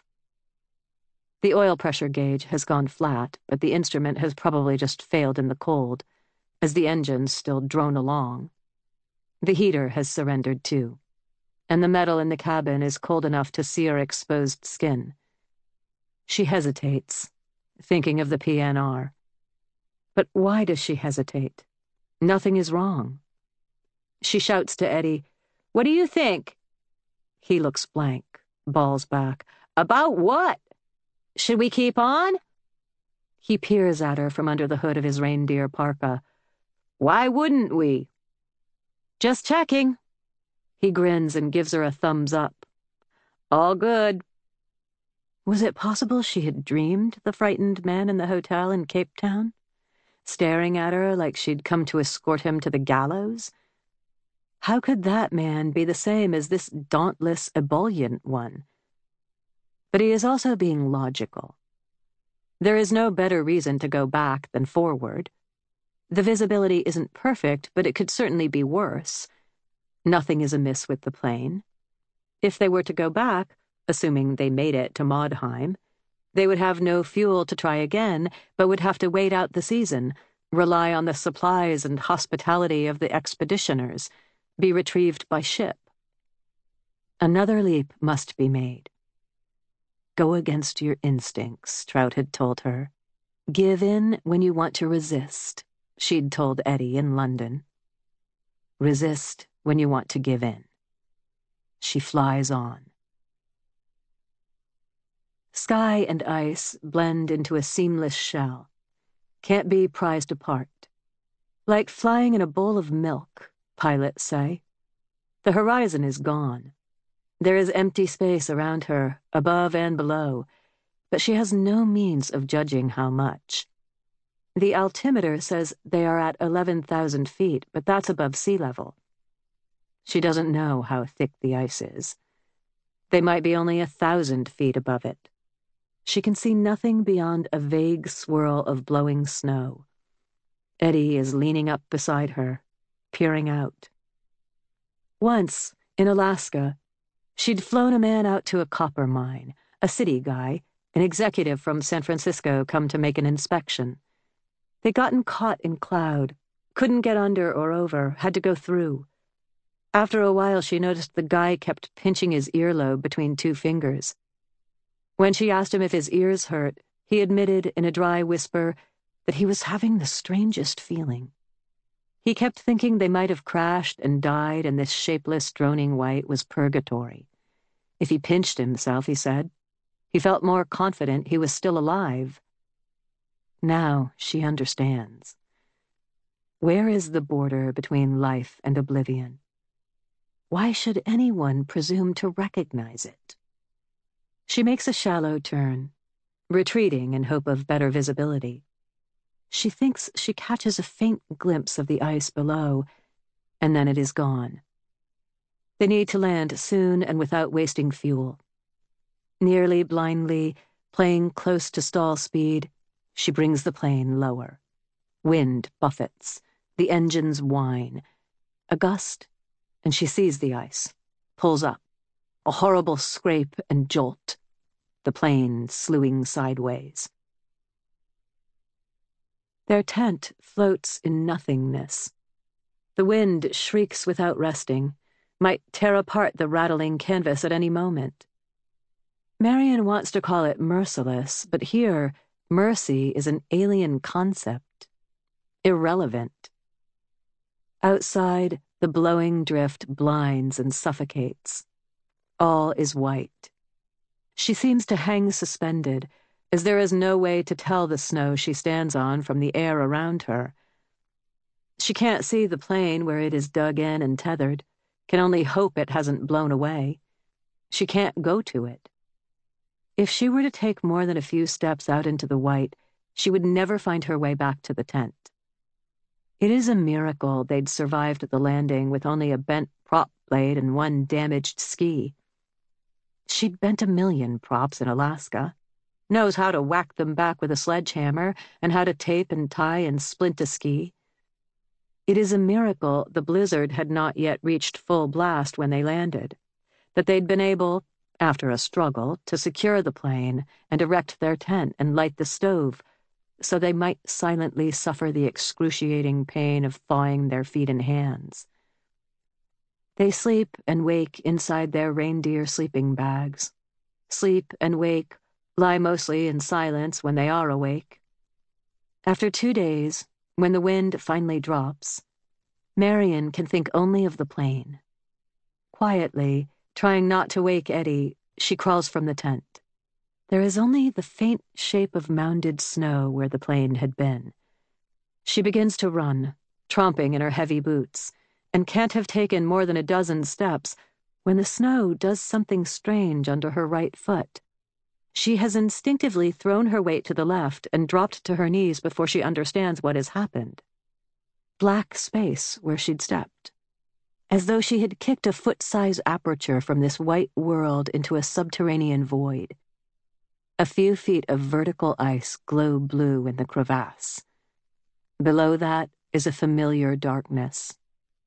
The oil pressure gauge has gone flat, but the instrument has probably just failed in the cold, as the engines still drone along. The heater has surrendered too, and the metal in the cabin is cold enough to sear exposed skin. She hesitates, thinking of the P N R. But why does she hesitate? Nothing is wrong. She shouts to Eddie, "What do you think?" He looks blank, balls back. "About what? Should we keep on?" He peers at her from under the hood of his reindeer parka. "Why wouldn't we?" "Just checking." He grins and gives her a thumbs up. "All good." Was it possible she had dreamed the frightened man in the hotel in Cape Town, staring at her like she'd come to escort him to the gallows? How could that man be the same as this dauntless, ebullient one? But he is also being logical. There is no better reason to go back than forward. The visibility isn't perfect, but it could certainly be worse. Nothing is amiss with the plane. If they were to go back, assuming they made it to Modheim, they would have no fuel to try again, but would have to wait out the season, rely on the supplies and hospitality of the expeditioners, be retrieved by ship. Another leap must be made. Go against your instincts, Trout had told her. Give in when you want to resist, she'd told Eddie in London. Resist when you want to give in. She flies on. Sky and ice blend into a seamless shell. Can't be prized apart. Like flying in a bowl of milk, pilots say. The horizon is gone. There is empty space around her, above and below, but she has no means of judging how much. The altimeter says they are at eleven thousand feet, but that's above sea level. She doesn't know how thick the ice is. They might be only a thousand feet above it. She can see nothing beyond a vague swirl of blowing snow. Eddie is leaning up beside her, peering out. Once, in Alaska, she'd flown a man out to a copper mine, a city guy, an executive from San Francisco come to make an inspection. They'd gotten caught in cloud, couldn't get under or over, had to go through. After a while, she noticed the guy kept pinching his earlobe between two fingers. When she asked him if his ears hurt, he admitted in a dry whisper that he was having the strangest feeling. He kept thinking they might have crashed and died and this shapeless, droning white was purgatory. If he pinched himself, he said, he felt more confident he was still alive. Now she understands. Where is the border between life and oblivion? Why should anyone presume to recognize it? She makes a shallow turn, retreating in hope of better visibility. She thinks she catches a faint glimpse of the ice below, and then it is gone. They need to land soon and without wasting fuel. Nearly blindly, playing close to stall speed, she brings the plane lower. Wind buffets, the engines whine. A gust, and she sees the ice, pulls up. A horrible scrape and jolt, the plane slewing sideways. Their tent floats in nothingness. The wind shrieks without resting, might tear apart the rattling canvas at any moment. Marian wants to call it merciless, but here, mercy is an alien concept, irrelevant. Outside, the blowing drift blinds and suffocates. All is white. She seems to hang suspended, as there is no way to tell the snow she stands on from the air around her. She can't see the plane where it is dug in and tethered, can only hope it hasn't blown away. She can't go to it. If she were to take more than a few steps out into the white, she would never find her way back to the tent. It is a miracle they'd survived the landing with only a bent prop blade and one damaged ski. She'd bent a million props in Alaska, knows how to whack them back with a sledgehammer and how to tape and tie and splint a ski. It is a miracle the blizzard had not yet reached full blast when they landed, that they'd been able, after a struggle, to secure the plane and erect their tent and light the stove, so they might silently suffer the excruciating pain of thawing their feet and hands. They sleep and wake inside their reindeer sleeping bags. Sleep and wake, lie mostly in silence when they are awake. After two days, when the wind finally drops, Marion can think only of the plane. Quietly, trying not to wake Eddie, she crawls from the tent. There is only the faint shape of mounded snow where the plane had been. She begins to run, tromping in her heavy boots, and can't have taken more than a dozen steps when the snow does something strange under her right foot. She has instinctively thrown her weight to the left and dropped to her knees before she understands what has happened. Black space where she'd stepped, as though she had kicked a foot-size aperture from this white world into a subterranean void. A few feet of vertical ice glow blue in the crevasse. Below that is a familiar darkness.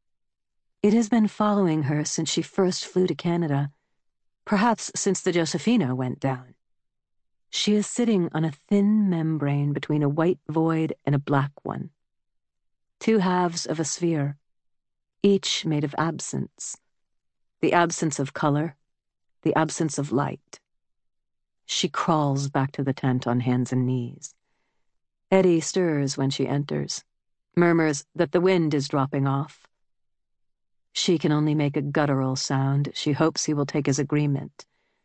It has been following her since she first flew to Canada, perhaps since the Josephina went down. She is sitting on a thin membrane between a white void and a black one. Two halves of a sphere, each made of absence. The absence of color, the absence of light. She crawls back to the tent on hands and knees. Eddie stirs when she enters, murmurs that the wind is dropping off. She can only make a guttural sound she hopes he will take his agreement.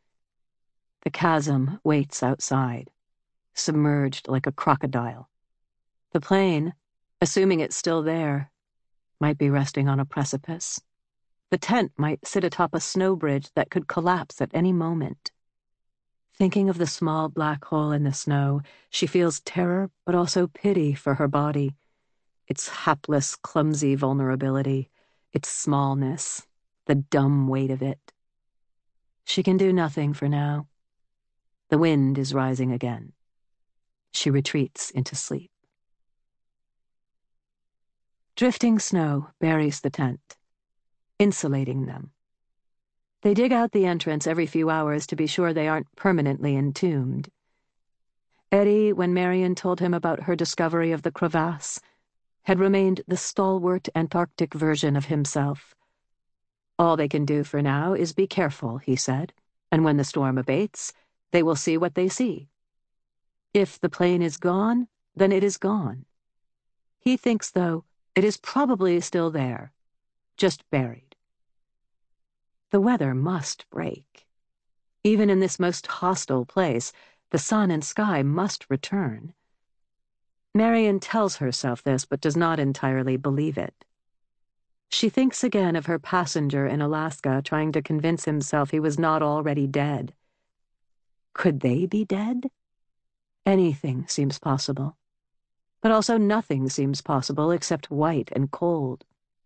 The chasm waits outside, submerged like a crocodile. The plane, assuming it's still there, might be resting on a precipice. The tent might sit atop a snow bridge that could collapse at any moment. Thinking of the small black hole in the snow, she feels terror but also pity for her body, its hapless, clumsy vulnerability, its smallness, the dumb weight of it. She can do nothing for now. The wind is rising again. She retreats into sleep. Drifting snow buries the tent, insulating them. They dig out the entrance every few hours to be sure they aren't permanently entombed. Eddie, when Marion told him about her discovery of the crevasse, had remained the stalwart Antarctic version of himself. All they can do for now is be careful, he said, and when the storm abates, they will see what they see. If the plane is gone, then it is gone. He thinks, though, it is probably still there, just buried. The weather must break. Even in this most hostile place, the sun and sky must return. Marion tells herself this, but does not entirely believe it. She thinks again of her passenger in Alaska trying to convince himself he was not already dead. Could they be dead? Anything seems possible. But also nothing seems possible except white and cold.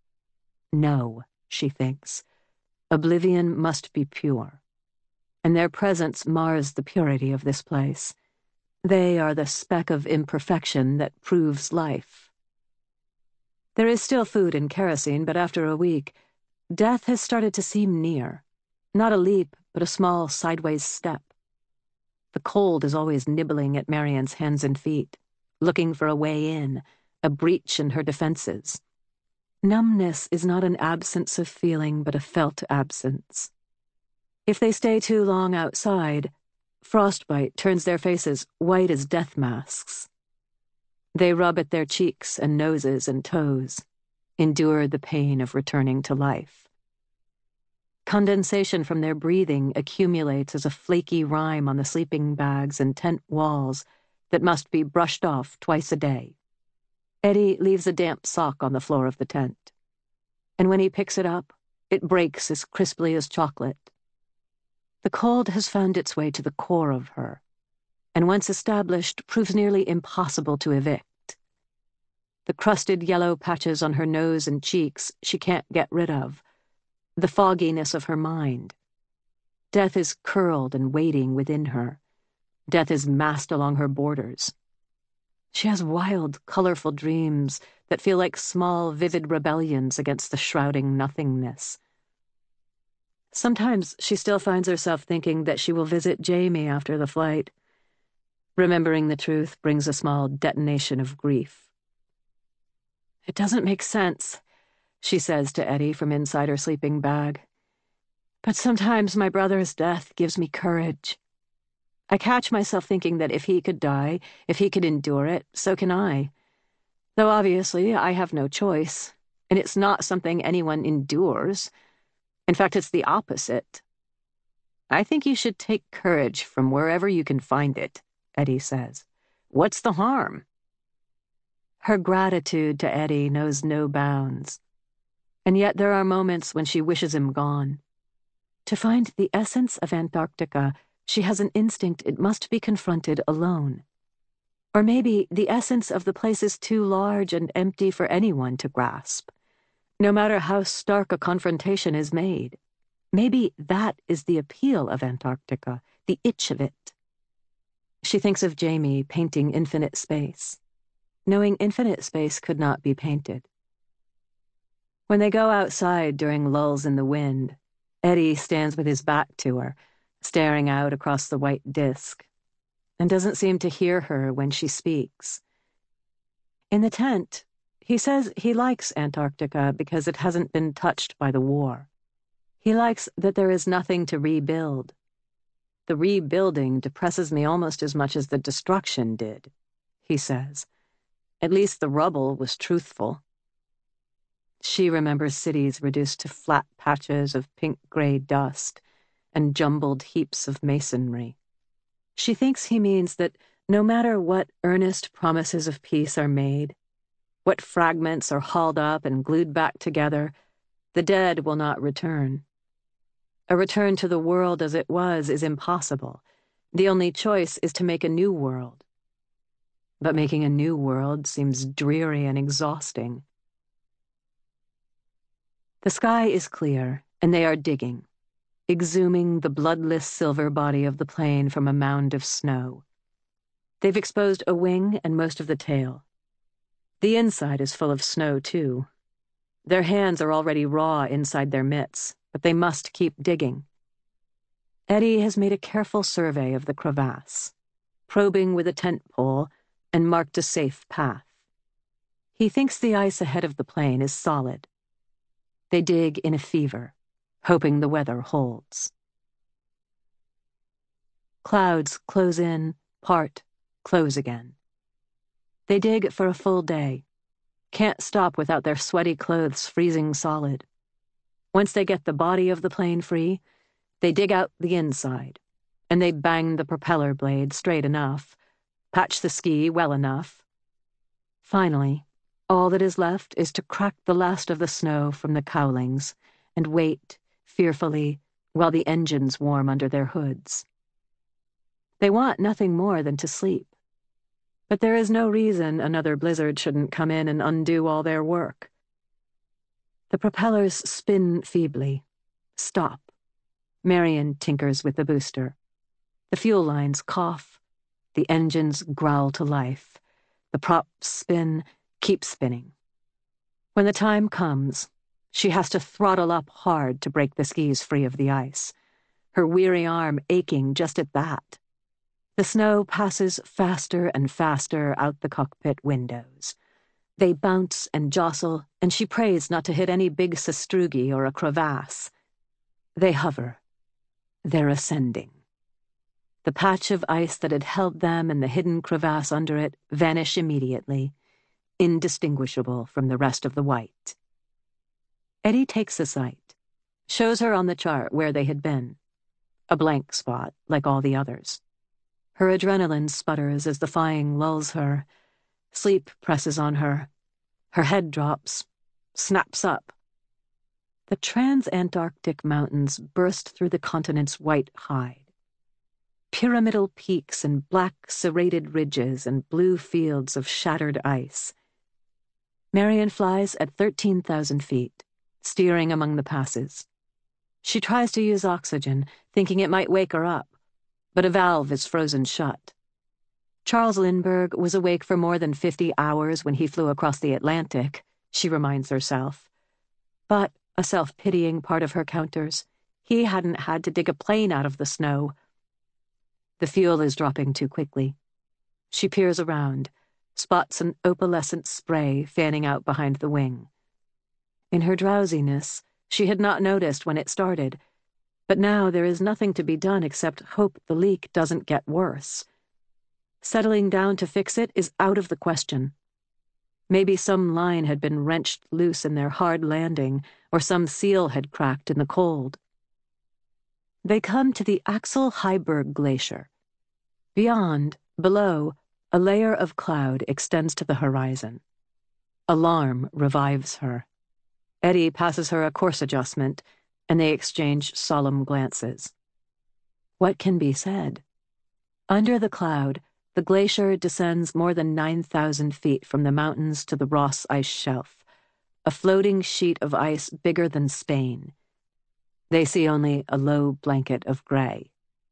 No, she thinks. Oblivion must be pure, and their presence mars the purity of this place. They are the speck of imperfection that proves life. There is still food and kerosene, but after a week, death has started to seem near. Not a leap, but a small sideways step. The cold is always nibbling at Marion's hands and feet, looking for a way in, a breach in her defenses. Numbness is not an absence of feeling, but a felt absence. If they stay too long outside, frostbite turns their faces white as death masks. They rub at their cheeks and noses and toes, endure the pain of returning to life. Condensation from their breathing accumulates as a flaky rime on the sleeping bags and tent walls that must be brushed off twice a day. Eddie leaves a damp sock on the floor of the tent, and when he picks it up, it breaks as crisply as chocolate. The cold has found its way to the core of her, and once established, proves nearly impossible to evict. the crusted yellow patches on her nose and cheeks she can't get rid of, the fogginess of her mind. Death is curled and waiting within her. Death is massed along her borders. She has wild, colorful dreams that feel like small, vivid rebellions against the shrouding nothingness. Sometimes she still finds herself thinking that she will visit Jamie after the flight. Remembering the truth brings a small detonation of grief. "It doesn't make sense," she says to Eddie from inside her sleeping bag. "But sometimes my brother's death gives me courage. I catch myself thinking that if he could die, if he could endure it, so can I. Though obviously I have no choice, and it's not something anyone endures. In fact, it's the opposite. I think you should take courage from wherever you can find it," Eddie says. "What's the harm?" Her gratitude to Eddie knows no bounds. And yet there are moments when she wishes him gone. To find the essence of Antarctica, she has an instinct it must be confronted alone. Or maybe the essence of the place is too large and empty for anyone to grasp, no matter how stark a confrontation is made. Maybe that is the appeal of Antarctica, the itch of it. She thinks of Jamie painting infinite space, knowing infinite space could not be painted. When they go outside during lulls in the wind, Eddie stands with his back to her, staring out across the white disk, and doesn't seem to hear her when she speaks. In the tent, he says he likes Antarctica because it hasn't been touched by the war. He likes that there is nothing to rebuild. "The rebuilding depresses me almost as much as the destruction did," he says. "At least the rubble was truthful." She remembers cities reduced to flat patches of pink-gray dust and jumbled heaps of masonry. She thinks he means that no matter what earnest promises of peace are made, what fragments are hauled up and glued back together, the dead will not return. A return to the world as it was is impossible. The only choice is to make a new world. But making a new world seems dreary and exhausting. The sky is clear, and they are digging, exhuming the bloodless silver body of the plane from a mound of snow. They've exposed a wing and most of the tail. The inside is full of snow, too. Their hands are already raw inside their mitts, but they must keep digging. Eddie has made a careful survey of the crevasse, probing with a tent pole, and marked a safe path. He thinks the ice ahead of the plane is solid. They dig in a fever, hoping the weather holds. Clouds close in, part, close again. They dig for a full day. Can't stop without their sweaty clothes freezing solid. Once they get the body of the plane free, they dig out the inside, and they bang the propeller blade straight enough, patch the ski well enough. Finally, all that is left is to crack the last of the snow from the cowlings and wait, fearfully, while the engines warm under their hoods. They want nothing more than to sleep. But there is no reason another blizzard shouldn't come in and undo all their work. The propellers spin feebly. Stop. Marion tinkers with the booster. The fuel lines cough. The engines growl to life. The props spin, keep spinning. When the time comes, she has to throttle up hard to break the skis free of the ice, her weary arm aching just at that. The snow passes faster and faster out the cockpit windows. They bounce and jostle, and she prays not to hit any big sastrugi or a crevasse. They hover. They're ascending. The patch of ice that had held them and the hidden crevasse under it vanish immediately, indistinguishable from the rest of the white. Eddie takes the sight, shows her on the chart where they had been. A blank spot, like all the others. Her adrenaline sputters as the flying lulls her. Sleep presses on her. Her head drops, snaps up. The trans-Antarctic mountains burst through the continent's white hide. Pyramidal peaks and black serrated ridges and blue fields of shattered ice. Marion flies at thirteen thousand feet, steering among the passes. She tries to use oxygen, thinking it might wake her up, but a valve is frozen shut. Charles Lindbergh was awake for more than fifty hours when he flew across the Atlantic, she reminds herself. But, a self-pitying part of her counters, he hadn't had to dig a plane out of the snow. The fuel is dropping too quickly. She peers around, spots an opalescent spray fanning out behind the wing. In her drowsiness, she had not noticed when it started, but now there is nothing to be done except hope the leak doesn't get worse. Settling down to fix it is out of the question. Maybe some line had been wrenched loose in their hard landing, or some seal had cracked in the cold. They come to the Axel Heiberg Glacier. Beyond, below, a layer of cloud extends to the horizon. Alarm revives her. Eddie passes her a course adjustment, and they exchange solemn glances. What can be said? Under the cloud, the glacier descends more than nine thousand feet from the mountains to the Ross Ice Shelf, a floating sheet of ice bigger than Spain. They see only a low blanket of gray.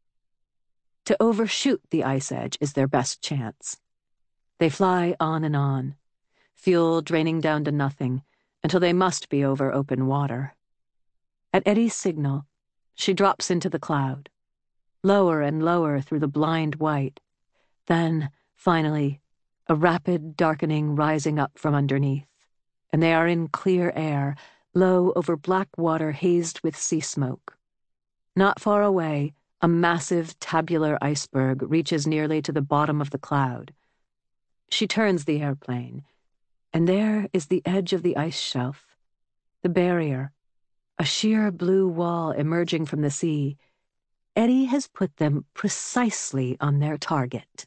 To overshoot the ice edge is their best chance. They fly on and on, fuel draining down to nothing, until they must be over open water. At Eddie's signal, she drops into the cloud, lower and lower through the blind white. Then, finally, a rapid darkening rising up from underneath, and they are in clear air, low over black water hazed with sea smoke. Not far away, a massive tabular iceberg reaches nearly to the bottom of the cloud. She turns the airplane, and there is the edge of the ice shelf, the barrier, a sheer blue wall emerging from the sea. Eddie has put them precisely on their target.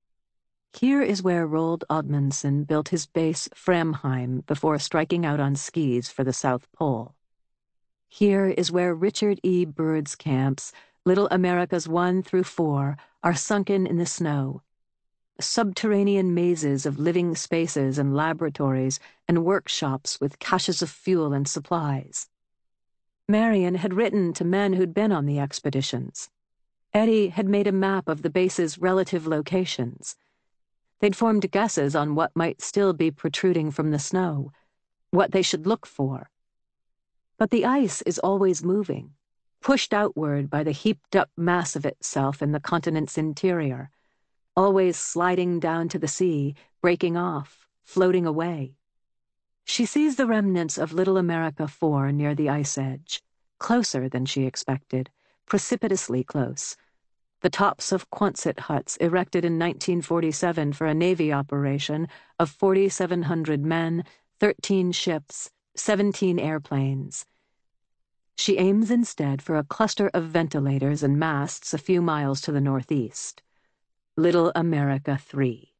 Here is where Roald Amundsen built his base Framheim before striking out on skis for the South Pole. Here is where Richard E. Byrd's camps, Little Americas one through four, are sunken in the snow. Subterranean mazes of living spaces and laboratories and workshops with caches of fuel and supplies. Marion had written to men who'd been on the expeditions. Eddie had made a map of the base's relative locations. They'd formed guesses on what might still be protruding from the snow, what they should look for. But the ice is always moving, pushed outward by the heaped-up mass of itself in the continent's interior, always sliding down to the sea, breaking off, floating away. She sees the remnants of Little America four near the ice edge, closer than she expected, precipitously close. The tops of Quonset huts erected in nineteen forty-seven for a Navy operation of forty-seven hundred men, thirteen ships, seventeen airplanes. She aims instead for a cluster of ventilators and masts a few miles to the northeast. Little America three.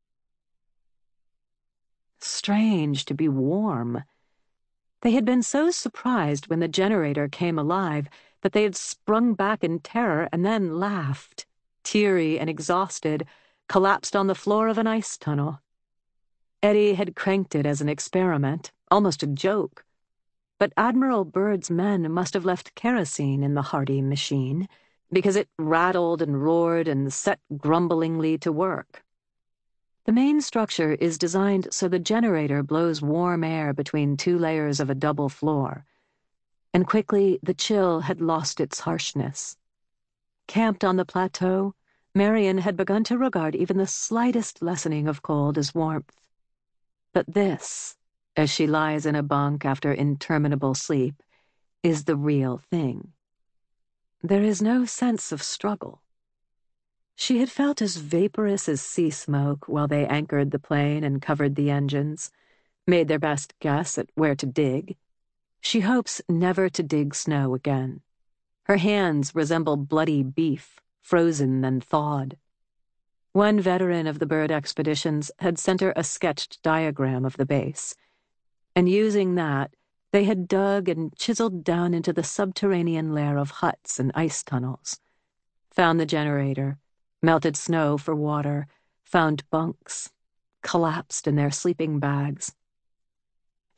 Strange to be warm. They had been so surprised when the generator came alive that they had sprung back in terror and then laughed, teary and exhausted, collapsed on the floor of an ice tunnel. Eddie had cranked it as an experiment, almost a joke. But Admiral Byrd's men must have left kerosene in the hardy machine, because it rattled and roared and set grumblingly to work. The main structure is designed so the generator blows warm air between two layers of a double floor, and quickly the chill had lost its harshness. Camped on the plateau, Marion had begun to regard even the slightest lessening of cold as warmth. But this, as she lies in a bunk after interminable sleep, is the real thing. There is no sense of struggle. She had felt as vaporous as sea smoke while they anchored the plane and covered the engines, made their best guess at where to dig. She hopes never to dig snow again. Her hands resemble bloody beef, frozen and thawed. One veteran of the Byrd expeditions had sent her a sketched diagram of the base, and using that, they had dug and chiseled down into the subterranean lair of huts and ice tunnels, found the generator, melted snow for water, found bunks, collapsed in their sleeping bags,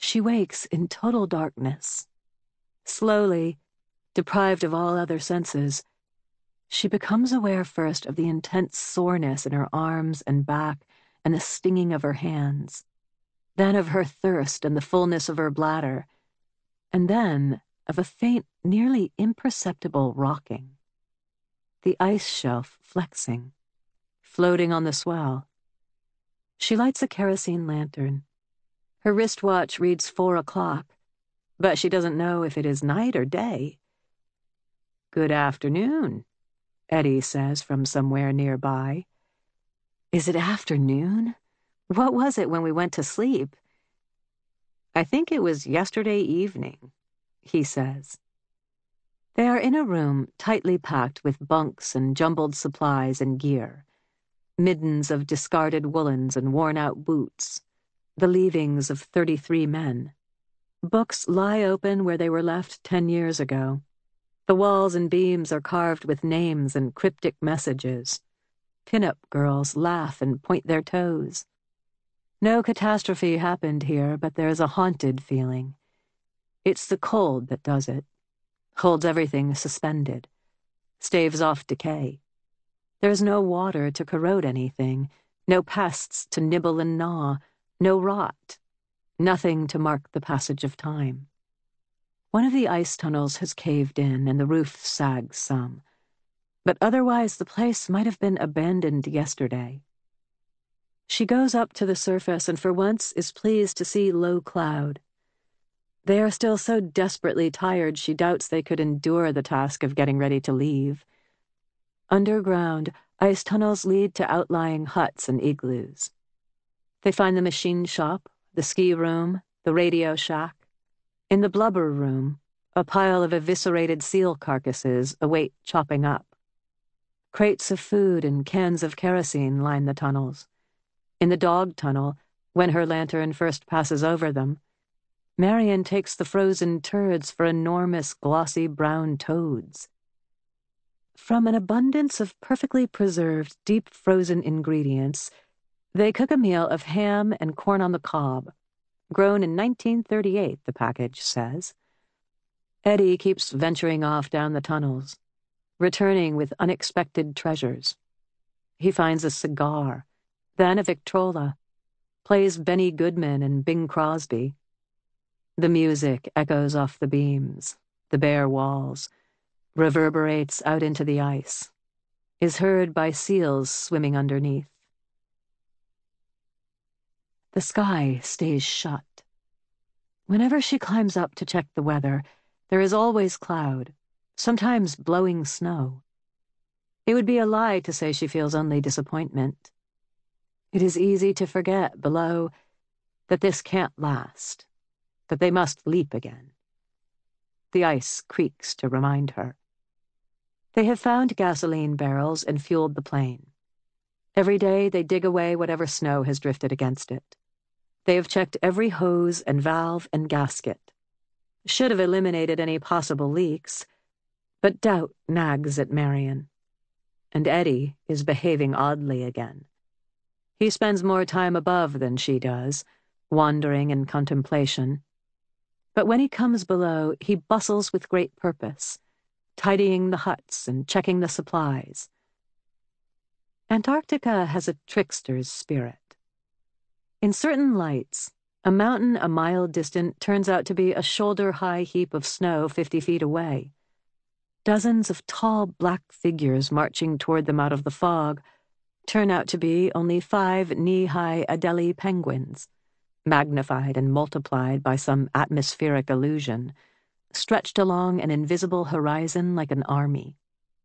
She wakes in total darkness. Slowly, deprived of all other senses, she becomes aware first of the intense soreness in her arms and back and the stinging of her hands, then of her thirst and the fullness of her bladder, and then of a faint, nearly imperceptible rocking. The ice shelf flexing, floating on the swell. She lights a kerosene lantern. Her wristwatch reads four o'clock, but she doesn't know if it is night or day. "Good afternoon," Eddie says from somewhere nearby. Is it afternoon? What was it when we went to sleep? "I think it was yesterday evening," he says. They are in a room tightly packed with bunks and jumbled supplies and gear, middens of discarded woolens and worn-out boots, the leavings of thirty-three men. Books lie open where they were left ten years ago. The walls and beams are carved with names and cryptic messages. Pin-up girls laugh and point their toes. No catastrophe happened here, but there's a haunted feeling. It's the cold that does it, holds everything suspended, staves off decay. There's no water to corrode anything, no pests to nibble and gnaw, no rot, nothing to mark the passage of time. One of the ice tunnels has caved in and the roof sags some, but otherwise the place might have been abandoned yesterday. She goes up to the surface and for once is pleased to see low cloud. They are still so desperately tired she doubts they could endure the task of getting ready to leave. Underground, ice tunnels lead to outlying huts and igloos. They find the machine shop, the ski room, the radio shack. In the blubber room, a pile of eviscerated seal carcasses await chopping up. Crates of food and cans of kerosene line the tunnels. In the dog tunnel, when her lantern first passes over them, Marion takes the frozen turds for enormous glossy brown toads. From an abundance of perfectly preserved deep frozen ingredients, they cook a meal of ham and corn on the cob, grown in nineteen thirty-eight, the package says. Eddie keeps venturing off down the tunnels, returning with unexpected treasures. He finds a cigar, then a Victrola, plays Benny Goodman and Bing Crosby. The music echoes off the beams, the bare walls, reverberates out into the ice, is heard by seals swimming underneath. The sky stays shut. Whenever she climbs up to check the weather, there is always cloud, sometimes blowing snow. It would be a lie to say she feels only disappointment. It is easy to forget below that this can't last, that they must leap again. The ice creaks to remind her. They have found gasoline barrels and fueled the plane. Every day they dig away whatever snow has drifted against it. They have checked every hose and valve and gasket. Should have eliminated any possible leaks, but doubt nags at Marion. And Eddie is behaving oddly again. He spends more time above than she does, wandering in contemplation. But when he comes below, he bustles with great purpose, tidying the huts and checking the supplies. Antarctica has a trickster's spirit. In certain lights, a mountain a mile distant turns out to be a shoulder-high heap of snow fifty feet away. Dozens of tall black figures marching toward them out of the fog turn out to be only five knee-high Adelie penguins, magnified and multiplied by some atmospheric illusion, stretched along an invisible horizon like an army.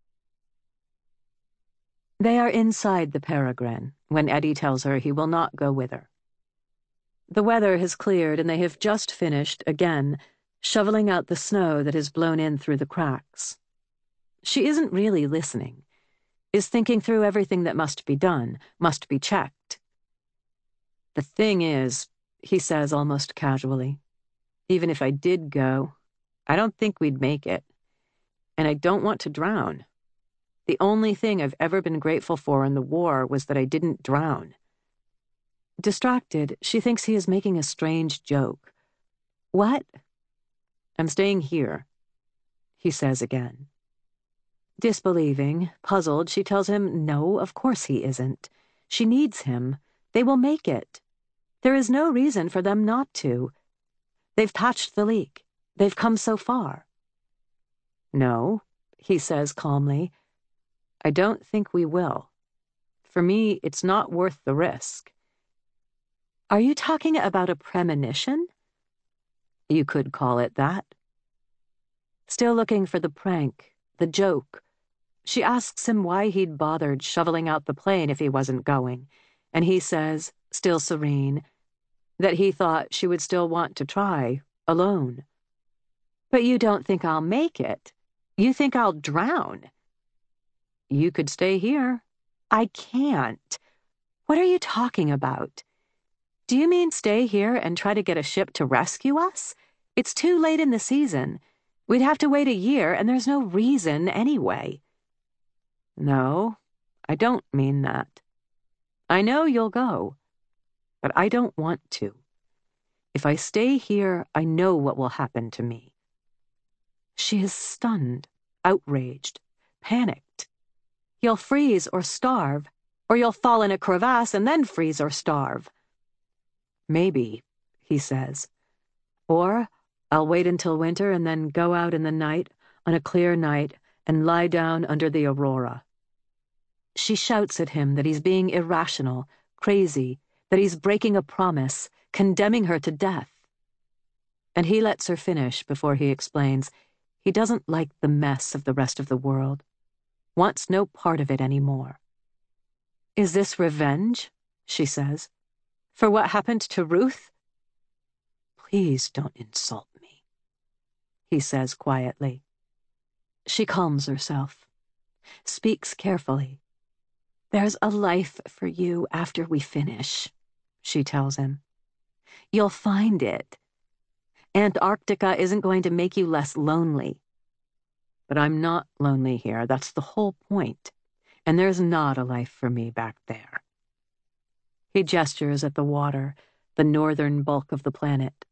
They are inside the Peregrine when Eddie tells her he will not go with her. The weather has cleared and they have just finished, again, shoveling out the snow that has blown in through the cracks. She isn't really listening, is thinking through everything that must be done, must be checked. "The thing is," he says almost casually, "even if I did go, I don't think we'd make it. And I don't want to drown. The only thing I've ever been grateful for in the war was that I didn't drown." Distracted, she thinks he is making a strange joke, What? I'm staying here, he says again. Disbelieving, puzzled, she tells him no, of course he isn't. She needs him. They will make it. There is no reason for them not to. They've patched the leak. They've come so far. No, he says calmly. I don't think we will. For me, it's not worth the risk. Are you talking about a premonition? You could call it that. Still looking for the prank, the joke. She asks him why he'd bothered shoveling out the plane if he wasn't going, and he says, still serene, that he thought she would still want to try, alone. But you don't think I'll make it. You think I'll drown. You could stay here. I can't. What are you talking about? Do you mean stay here and try to get a ship to rescue us? It's too late in the season. We'd have to wait a year, and there's no reason anyway. No, I don't mean that. I know you'll go, but I don't want to. If I stay here, I know what will happen to me. She is stunned, outraged, panicked. You'll freeze or starve, or you'll fall in a crevasse and then freeze or starve. Maybe, he says. Or I'll wait until winter and then go out in the night, on a clear night, and lie down under the aurora. She shouts at him that he's being irrational, crazy, that he's breaking a promise, condemning her to death. And he lets her finish before he explains he doesn't like the mess of the rest of the world, wants no part of it anymore. Is this revenge? She says. For what happened to Ruth? Please don't insult me, he says quietly. She calms herself, speaks carefully. There's a life for you after we finish, she tells him. You'll find it. Antarctica isn't going to make you less lonely. But I'm not lonely here, that's the whole point. And there's not a life for me back there. He gestures at the water, the northern bulk of the planet.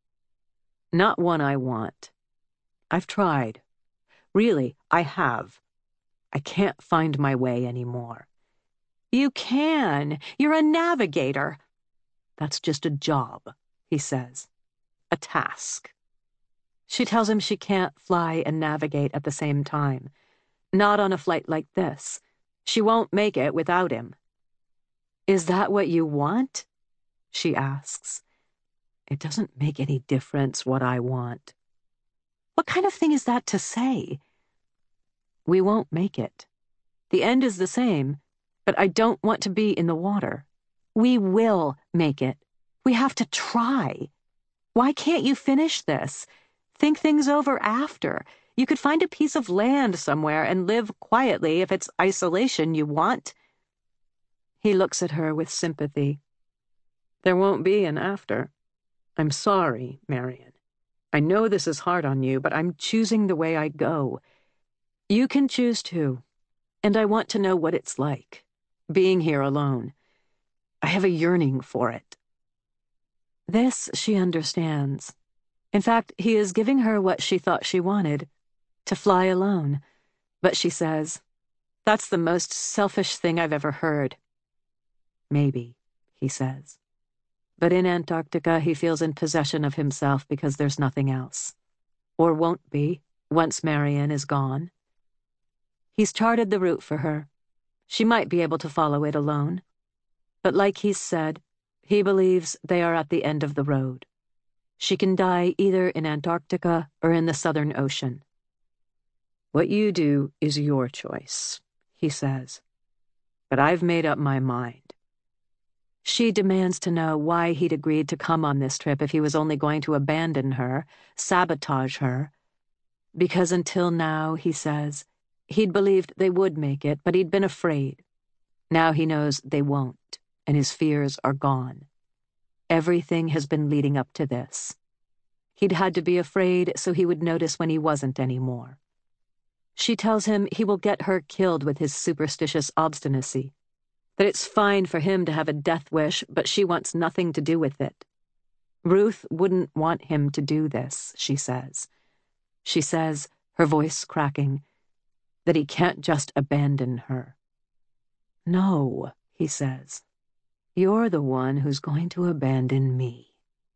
Not one I want. I've tried. Really, I have. I can't find my way anymore. You can. You're a navigator. That's just a job, he says. A task. She tells him she can't fly and navigate at the same time. Not on a flight like this. She won't make it without him. Is that what you want? She asks. It doesn't make any difference what I want. What kind of thing is that to say? We won't make it. The end is the same, but I don't want to be in the water. We will make it. We have to try. Why can't you finish this? Think things over after. You could find a piece of land somewhere and live quietly if it's isolation you want. He looks at her with sympathy. There won't be an after. I'm sorry, Marion. I know this is hard on you, but I'm choosing the way I go. You can choose too, and I want to know what it's like, being here alone. I have a yearning for it. This she understands. In fact, he is giving her what she thought she wanted, to fly alone. But she says, that's the most selfish thing I've ever heard. Maybe, he says. But in Antarctica, he feels in possession of himself because there's nothing else. Or won't be, once Marion is gone. He's charted the route for her. She might be able to follow it alone. But like he's said, he believes they are at the end of the road. She can die either in Antarctica or in the Southern Ocean. What you do is your choice, he says. But I've made up my mind. She demands to know why he'd agreed to come on this trip if he was only going to abandon her, sabotage her. Because until now, he says, he'd believed they would make it, but he'd been afraid. Now he knows they won't, and his fears are gone. Everything has been leading up to this. He'd had to be afraid so he would notice when he wasn't anymore. She tells him he will get her killed with his superstitious obstinacy, that it's fine for him to have a death wish, but she wants nothing to do with it. Ruth wouldn't want him to do this, she says. She says, her voice cracking, that he can't just abandon her. No, he says. You're the one who's going to abandon me.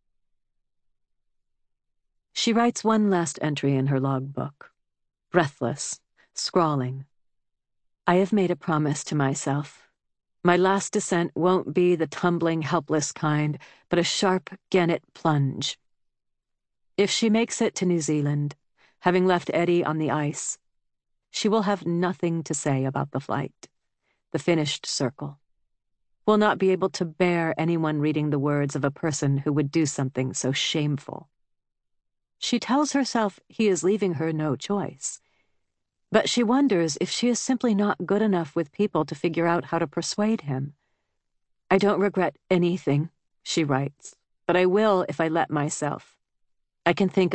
She writes one last entry in her logbook. Breathless, scrawling. I have made a promise to myself. My last descent won't be the tumbling, helpless kind, but a sharp gannet plunge. If she makes it to New Zealand, having left Eddie on the ice, she will have nothing to say about the flight, the finished circle. Will not be able to bear anyone reading the words of a person who would do something so shameful. She tells herself he is leaving her no choice. But she wonders if she is simply not good enough with people to figure out how to persuade him. I don't regret anything, she writes, but I will if I let myself. I can think